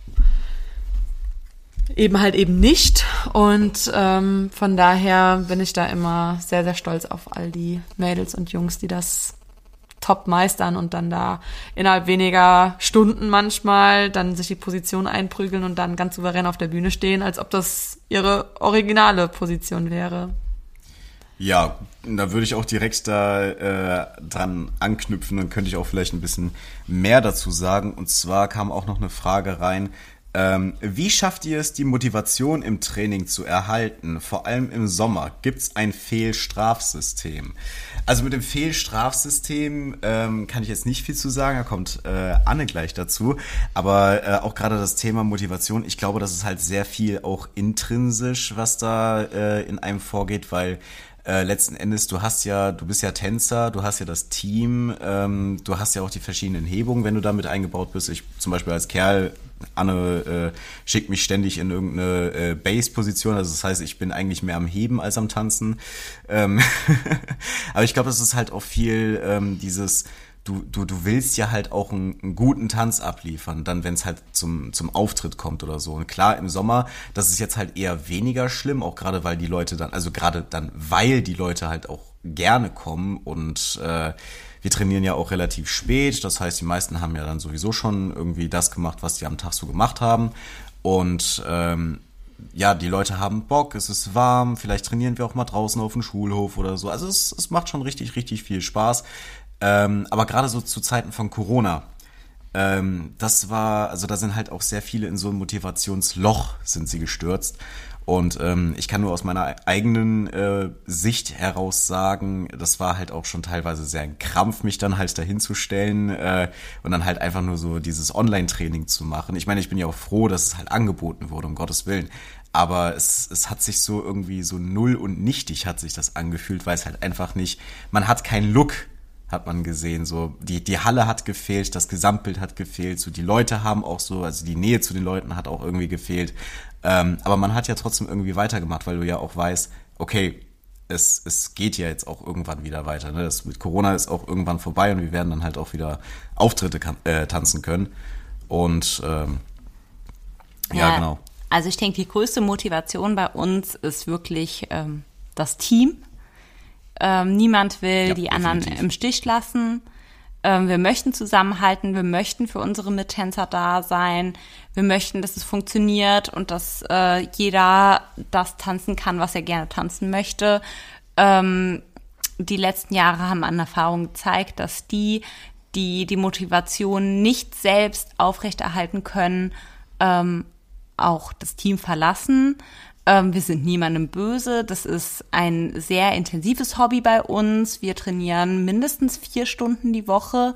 eben nicht. Und von daher bin ich da immer sehr, sehr stolz auf all die Mädels und Jungs, die das top meistern und dann da innerhalb weniger Stunden manchmal dann sich die Position einprügeln und dann ganz souverän auf der Bühne stehen, als ob das ihre originale Position wäre. Ja, da würde ich auch direkt dran anknüpfen, dann könnte ich auch vielleicht ein bisschen mehr dazu sagen. Und zwar kam auch noch eine Frage rein, wie schafft ihr es, die Motivation im Training zu erhalten, vor allem im Sommer? Gibt es ein Fehlstrafsystem? Also mit dem Fehlstrafsystem kann ich jetzt nicht viel zu sagen, da kommt Anne gleich dazu, aber auch gerade das Thema Motivation, ich glaube, das ist halt sehr viel auch intrinsisch, was da in einem vorgeht, weil letzten Endes, du bist ja Tänzer, du hast ja das Team, du hast ja auch die verschiedenen Hebungen, wenn du damit eingebaut bist. Ich zum Beispiel als Kerl, Anne schickt mich ständig in irgendeine Bass-Position, also das heißt, ich bin eigentlich mehr am Heben als am Tanzen. Aber ich glaube, das ist halt auch viel dieses, du willst ja halt auch einen guten Tanz abliefern, dann wenn es halt zum Auftritt kommt oder so. Und klar, im Sommer, das ist jetzt halt eher weniger schlimm, auch gerade weil die Leute weil die Leute halt auch gerne kommen und wir trainieren ja auch relativ spät, das heißt, die meisten haben ja dann sowieso schon irgendwie das gemacht, was die am Tag so gemacht haben und ja, die Leute haben Bock, es ist warm, vielleicht trainieren wir auch mal draußen auf dem Schulhof oder so, also es macht schon richtig, richtig viel Spaß. Aber gerade so zu Zeiten von Corona, da sind halt auch sehr viele in so ein Motivationsloch sind sie gestürzt. Und ich kann nur aus meiner eigenen Sicht heraus sagen, das war halt auch schon teilweise sehr ein Krampf, mich dann halt dahin zu stellen und dann halt einfach nur so dieses Online-Training zu machen. Ich meine, ich bin ja auch froh, dass es halt angeboten wurde, um Gottes Willen. Aber es hat sich so irgendwie so null und nichtig hat sich das angefühlt, weil es halt einfach nicht, man hat keinen Look, hat man gesehen, so die Halle hat gefehlt, das Gesamtbild hat gefehlt, so die Leute haben auch so, also die Nähe zu den Leuten hat auch irgendwie gefehlt, aber man hat ja trotzdem irgendwie weitergemacht, weil du ja auch weißt, okay, es geht ja jetzt auch irgendwann wieder weiter, ne? Das mit Corona ist auch irgendwann vorbei und wir werden dann halt auch wieder Auftritte tanzen können und ja, genau. Also ich denke, die größte Motivation bei uns ist wirklich das Team. Niemand will die anderen im Stich lassen. Wir möchten zusammenhalten, wir möchten für unsere Mittänzer da sein, wir möchten, dass es funktioniert und dass jeder das tanzen kann, was er gerne tanzen möchte. Die letzten Jahre haben an Erfahrung gezeigt, dass die Motivation nicht selbst aufrechterhalten können, auch das Team verlassen. Wir sind niemandem böse. Das ist ein sehr intensives Hobby bei uns. Wir trainieren mindestens 4 Stunden die Woche.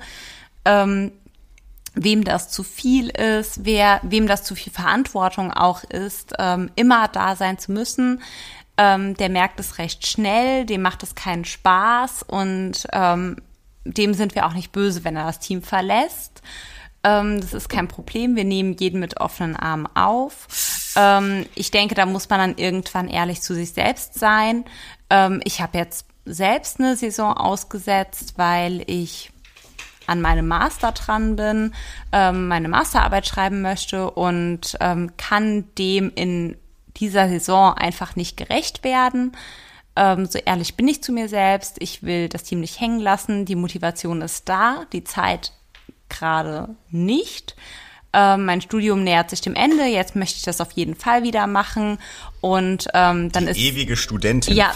Wem das zu viel ist, wem das zu viel Verantwortung auch ist, immer da sein zu müssen, der merkt es recht schnell, dem macht es keinen Spaß und dem sind wir auch nicht böse, wenn er das Team verlässt. Das ist kein Problem. Wir nehmen jeden mit offenen Armen auf. Ich denke, da muss man dann irgendwann ehrlich zu sich selbst sein. Ich habe jetzt selbst eine Saison ausgesetzt, weil ich an meinem Master dran bin, meine Masterarbeit schreiben möchte und kann dem in dieser Saison einfach nicht gerecht werden. So ehrlich bin ich zu mir selbst. Ich will das Team nicht hängen lassen. Die Motivation ist da, die Zeit gerade nicht. Mein Studium nähert sich dem Ende. Jetzt möchte ich das auf jeden Fall wieder machen. Und dann die ist ewige Studentin. Ja,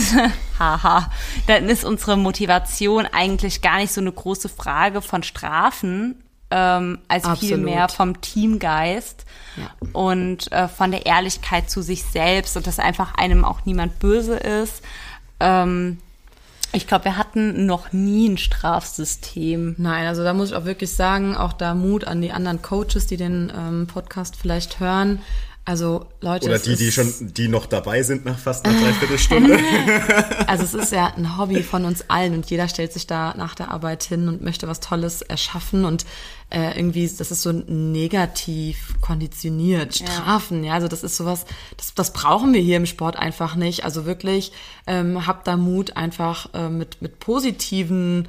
dann ist unsere Motivation eigentlich gar nicht so eine große Frage von Strafen, als vielmehr vom Teamgeist und von der Ehrlichkeit zu sich selbst und dass einfach einem auch niemand böse ist. Ich glaube, wir hatten noch nie ein Strafsystem. Nein, also da muss ich auch wirklich sagen, auch da Mut an die anderen Coaches, die den Podcast vielleicht hören. Also Leute, oder die noch dabei sind nach fast einer Dreiviertelstunde. Also es ist ja ein Hobby von uns allen und jeder stellt sich da nach der Arbeit hin und möchte was Tolles erschaffen und irgendwie, das ist so negativ konditioniert, Strafen, ja, also das ist sowas, das brauchen wir hier im Sport einfach nicht. Also wirklich, habt da Mut, einfach mit positiven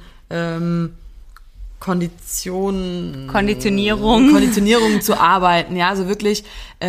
Konditionierung zu arbeiten, ja, also wirklich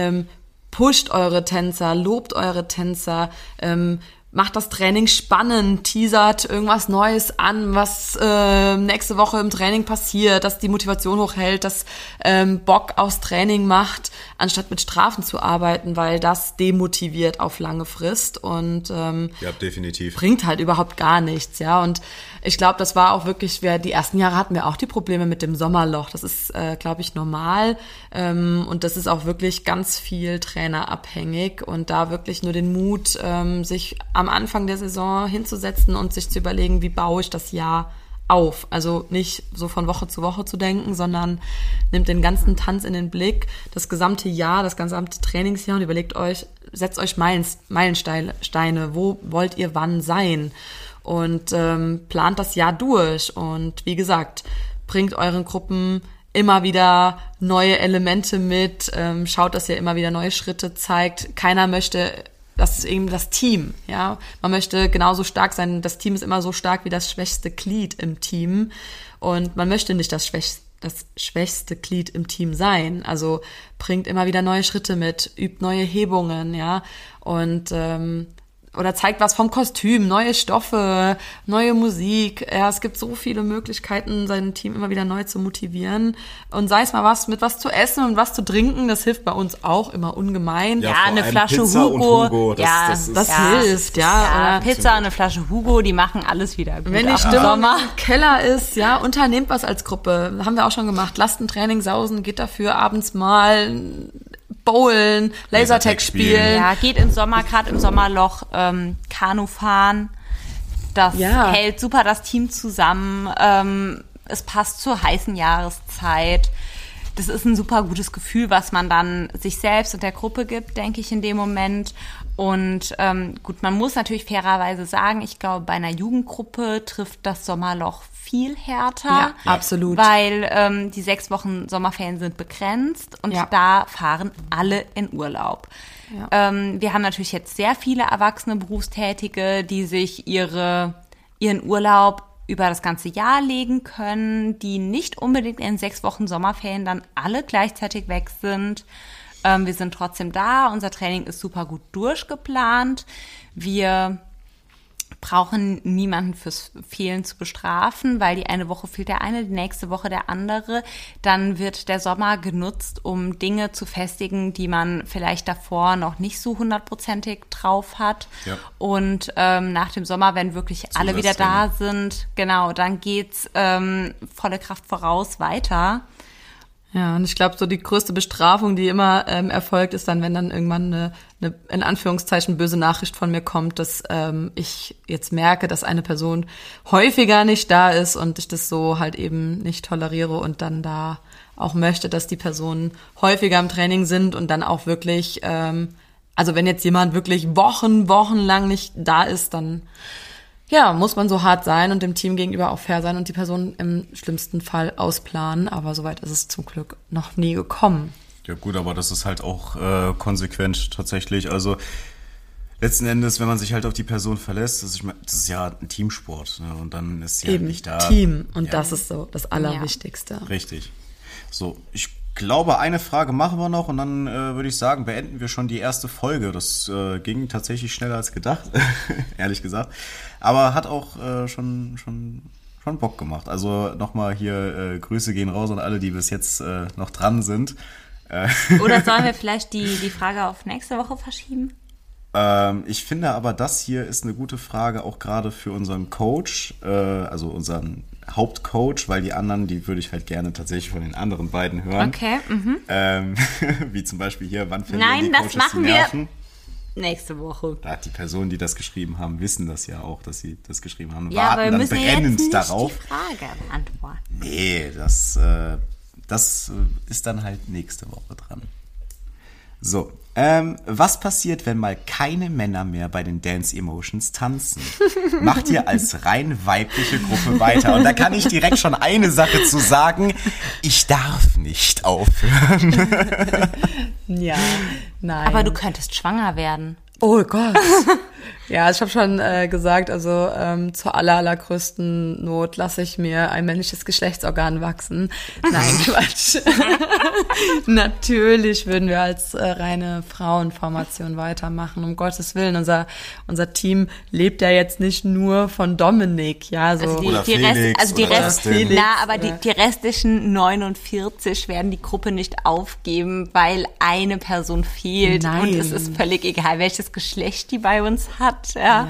pusht eure Tänzer, lobt eure Tänzer, macht das Training spannend, teasert irgendwas Neues an, was nächste Woche im Training passiert, dass die Motivation hochhält, dass Bock aufs Training macht, anstatt mit Strafen zu arbeiten, weil das demotiviert auf lange Frist und ja, definitiv. Bringt halt überhaupt gar nichts, ja. Und ich glaube, das war auch wirklich, die ersten Jahre hatten wir auch die Probleme mit dem Sommerloch. Das ist, glaube ich, normal. Und das ist auch wirklich ganz viel trainerabhängig. Und da wirklich nur den Mut, sich am Anfang der Saison hinzusetzen und sich zu überlegen, wie baue ich das Jahr auf. Also nicht so von Woche zu denken, sondern nimmt den ganzen Tanz in den Blick, das gesamte Jahr, das gesamte Trainingsjahr und überlegt euch, setzt euch Meilensteine, wo wollt ihr wann sein? Und plant das Jahr durch und wie gesagt, bringt euren Gruppen immer wieder neue Elemente mit, schaut, dass ihr immer wieder neue Schritte zeigt. Keiner möchte, das ist eben das Team, ja. Man möchte genauso stark sein, das Team ist immer so stark wie das schwächste Glied im Team und man möchte nicht das schwächste Glied im Team sein. Also bringt immer wieder neue Schritte mit, übt neue Hebungen, ja, und oder zeigt was vom Kostüm, neue Stoffe, neue Musik. Ja, es gibt so viele Möglichkeiten, sein Team immer wieder neu zu motivieren. Und sei es mal was mit was zu essen und was zu trinken, das hilft bei uns auch immer ungemein. Ja, eine Flasche Pizza Hugo. Und Hugo. Das hilft, ja. Oder Pizza und eine Flasche Hugo, die machen alles wieder gut. Wenn die Stimmung im Keller ist, ja, unternehmt was als Gruppe. Haben wir auch schon gemacht. Lasst ein Training sausen, geht dafür abends mal bowlen, Lasertag spielen. Ja, geht im Sommer, gerade im Sommerloch, Kanu fahren. Das hält super das Team zusammen. Es passt zur heißen Jahreszeit. Das ist ein super gutes Gefühl, was man dann sich selbst und der Gruppe gibt, denke ich, in dem Moment. Und gut, man muss natürlich fairerweise sagen, ich glaube, bei einer Jugendgruppe trifft das Sommerloch viel härter. Ja, absolut. Weil die 6 Wochen Sommerferien sind begrenzt und da fahren alle in Urlaub. Ja. Wir haben natürlich jetzt sehr viele erwachsene Berufstätige, die sich ihren Urlaub über das ganze Jahr legen können, die nicht unbedingt in 6 Wochen Sommerferien dann alle gleichzeitig weg sind. Wir sind trotzdem da, unser Training ist super gut durchgeplant. Wir brauchen niemanden fürs Fehlen zu bestrafen, weil die eine Woche fehlt der eine, die nächste Woche der andere. Dann wird der Sommer genutzt, um Dinge zu festigen, die man vielleicht davor noch nicht so 100%ig drauf hat. Ja. Und nach dem Sommer, wenn wirklich alle wieder da sind, genau, dann geht's volle Kraft voraus weiter. Ja, und ich glaube, so die größte Bestrafung, die immer erfolgt, ist dann, wenn dann irgendwann eine in Anführungszeichen böse Nachricht von mir kommt, dass ich jetzt merke, dass eine Person häufiger nicht da ist und ich das so halt eben nicht toleriere und dann da auch möchte, dass die Personen häufiger im Training sind und dann auch wirklich, also wenn jetzt jemand wirklich wochenlang nicht da ist, dann muss man so hart sein und dem Team gegenüber auch fair sein und die Person im schlimmsten Fall ausplanen. Aber soweit ist es zum Glück noch nie gekommen. Ja gut, aber das ist halt auch konsequent tatsächlich. Also letzten Endes, wenn man sich halt auf die Person verlässt, das ist ja ein Teamsport. Ne? Und dann ist sie Eben, halt nicht da. Team. Und ja. das ist so das Allerwichtigste. Richtig. So, ich glaube, eine Frage machen wir noch und dann würde ich sagen, beenden wir schon die erste Folge. Das ging tatsächlich schneller als gedacht, ehrlich gesagt. Aber hat auch schon Bock gemacht. Also nochmal hier Grüße gehen raus an alle, die bis jetzt noch dran sind. Oder sollen wir vielleicht die Frage auf nächste Woche verschieben? Ich finde aber, das hier ist eine gute Frage, auch gerade für unseren Coach, also unseren Hauptcoach, weil die anderen, die würde ich halt gerne tatsächlich von den anderen beiden hören. Okay. Wie zum Beispiel hier, wann verlieren die Nein, Coaches das machen die Nerven? wir nächste Woche. Da hat die Personen, die das geschrieben haben, wissen das ja auch, dass sie das geschrieben haben. Ja, aber wir dann müssen ja brennend jetzt nicht darauf. die Frage beantworten. Nee, das ist dann halt nächste Woche dran. So, was passiert, wenn mal keine Männer mehr bei den Dance Emotions tanzen? Macht ihr als rein weibliche Gruppe weiter? Und da kann ich direkt schon eine Sache zu sagen. Ich darf nicht aufhören. Ja, nein. Aber du könntest schwanger werden. Oh Gott. Ja, ich habe schon gesagt, also zur allergrößten Not lasse ich mir ein männliches Geschlechtsorgan wachsen. Nein, Quatsch. Natürlich würden wir als reine Frauenformation weitermachen, um Gottes Willen. Unser Team lebt ja jetzt nicht nur von Dominik, ja, so. Oder Felix oder Justin. Aber die restlichen 49 werden die Gruppe nicht aufgeben, weil eine Person fehlt. Nein. Und es ist völlig egal, welches Geschlecht die bei uns hat. Ja.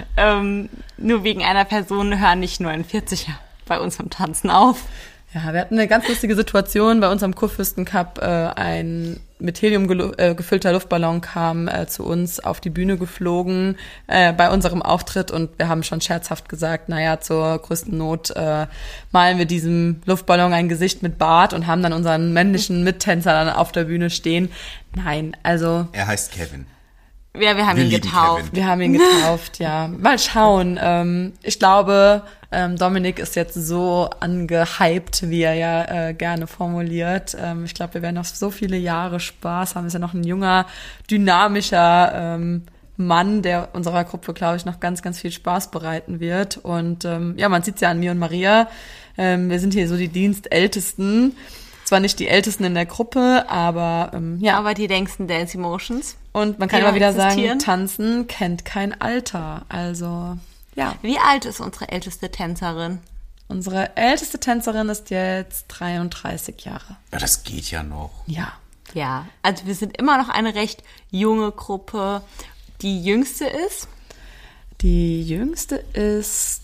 Nur wegen einer Person hören nicht 49 bei uns am Tanzen auf. Ja, wir hatten eine ganz lustige Situation bei uns am Kurfürstencup. Ein mit Helium gefüllter Luftballon kam zu uns auf die Bühne geflogen bei unserem Auftritt und wir haben schon scherzhaft gesagt, naja, zur größten Not malen wir diesem Luftballon ein Gesicht mit Bart und haben dann unseren männlichen Mittänzer dann auf der Bühne stehen. Nein, also... Er heißt Kevin. Ja, wir haben ihn getauft. Wir haben ihn getauft, ja. Mal schauen. Ich glaube, Dominik ist jetzt so angehypt, wie er ja gerne formuliert. Ich glaube, wir werden noch so viele Jahre Spaß haben. Ist ja noch ein junger, dynamischer Mann, der unserer Gruppe, glaube ich, noch ganz, ganz viel Spaß bereiten wird. Und ja, man sieht's ja an mir und Maria. Wir sind hier so die Dienstältesten. Zwar nicht die Ältesten in der Gruppe, aber ja. Aber die längsten Dance Emotions. Und man kann immer wieder sagen, Tanzen kennt kein Alter. Also, ja. Wie alt ist unsere älteste Tänzerin? Unsere älteste Tänzerin ist jetzt 33 Jahre. Ja, das geht ja noch. Ja. Ja, also wir sind immer noch eine recht junge Gruppe. Die jüngste ist? Die jüngste ist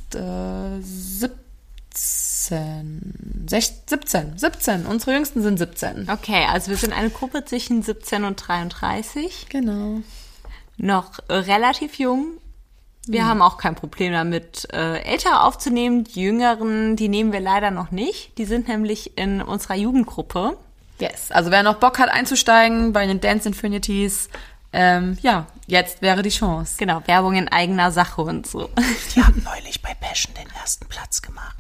17. Unsere Jüngsten sind 17. Okay, also wir sind eine Gruppe zwischen 17 und 33. Genau. Noch relativ jung. Wir haben auch kein Problem damit, Ältere aufzunehmen. Die Jüngeren, die nehmen wir leider noch nicht. Die sind nämlich in unserer Jugendgruppe. Yes, also wer noch Bock hat einzusteigen bei den Dance Infinities, ja, jetzt wäre die Chance. Genau, Werbung in eigener Sache und so. Die haben neulich bei Passion den ersten Platz gemacht.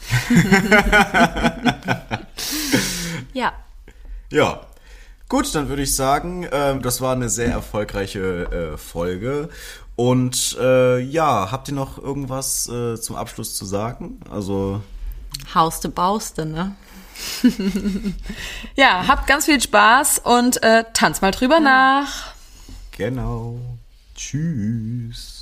Ja. Ja, gut, dann würde ich sagen, das war eine sehr erfolgreiche Folge. Und ja, habt ihr noch irgendwas zum Abschluss zu sagen? Also Hauste Bauste, ne? Ja, habt ganz viel Spaß und tanzt mal drüber nach. genau. Tschüss.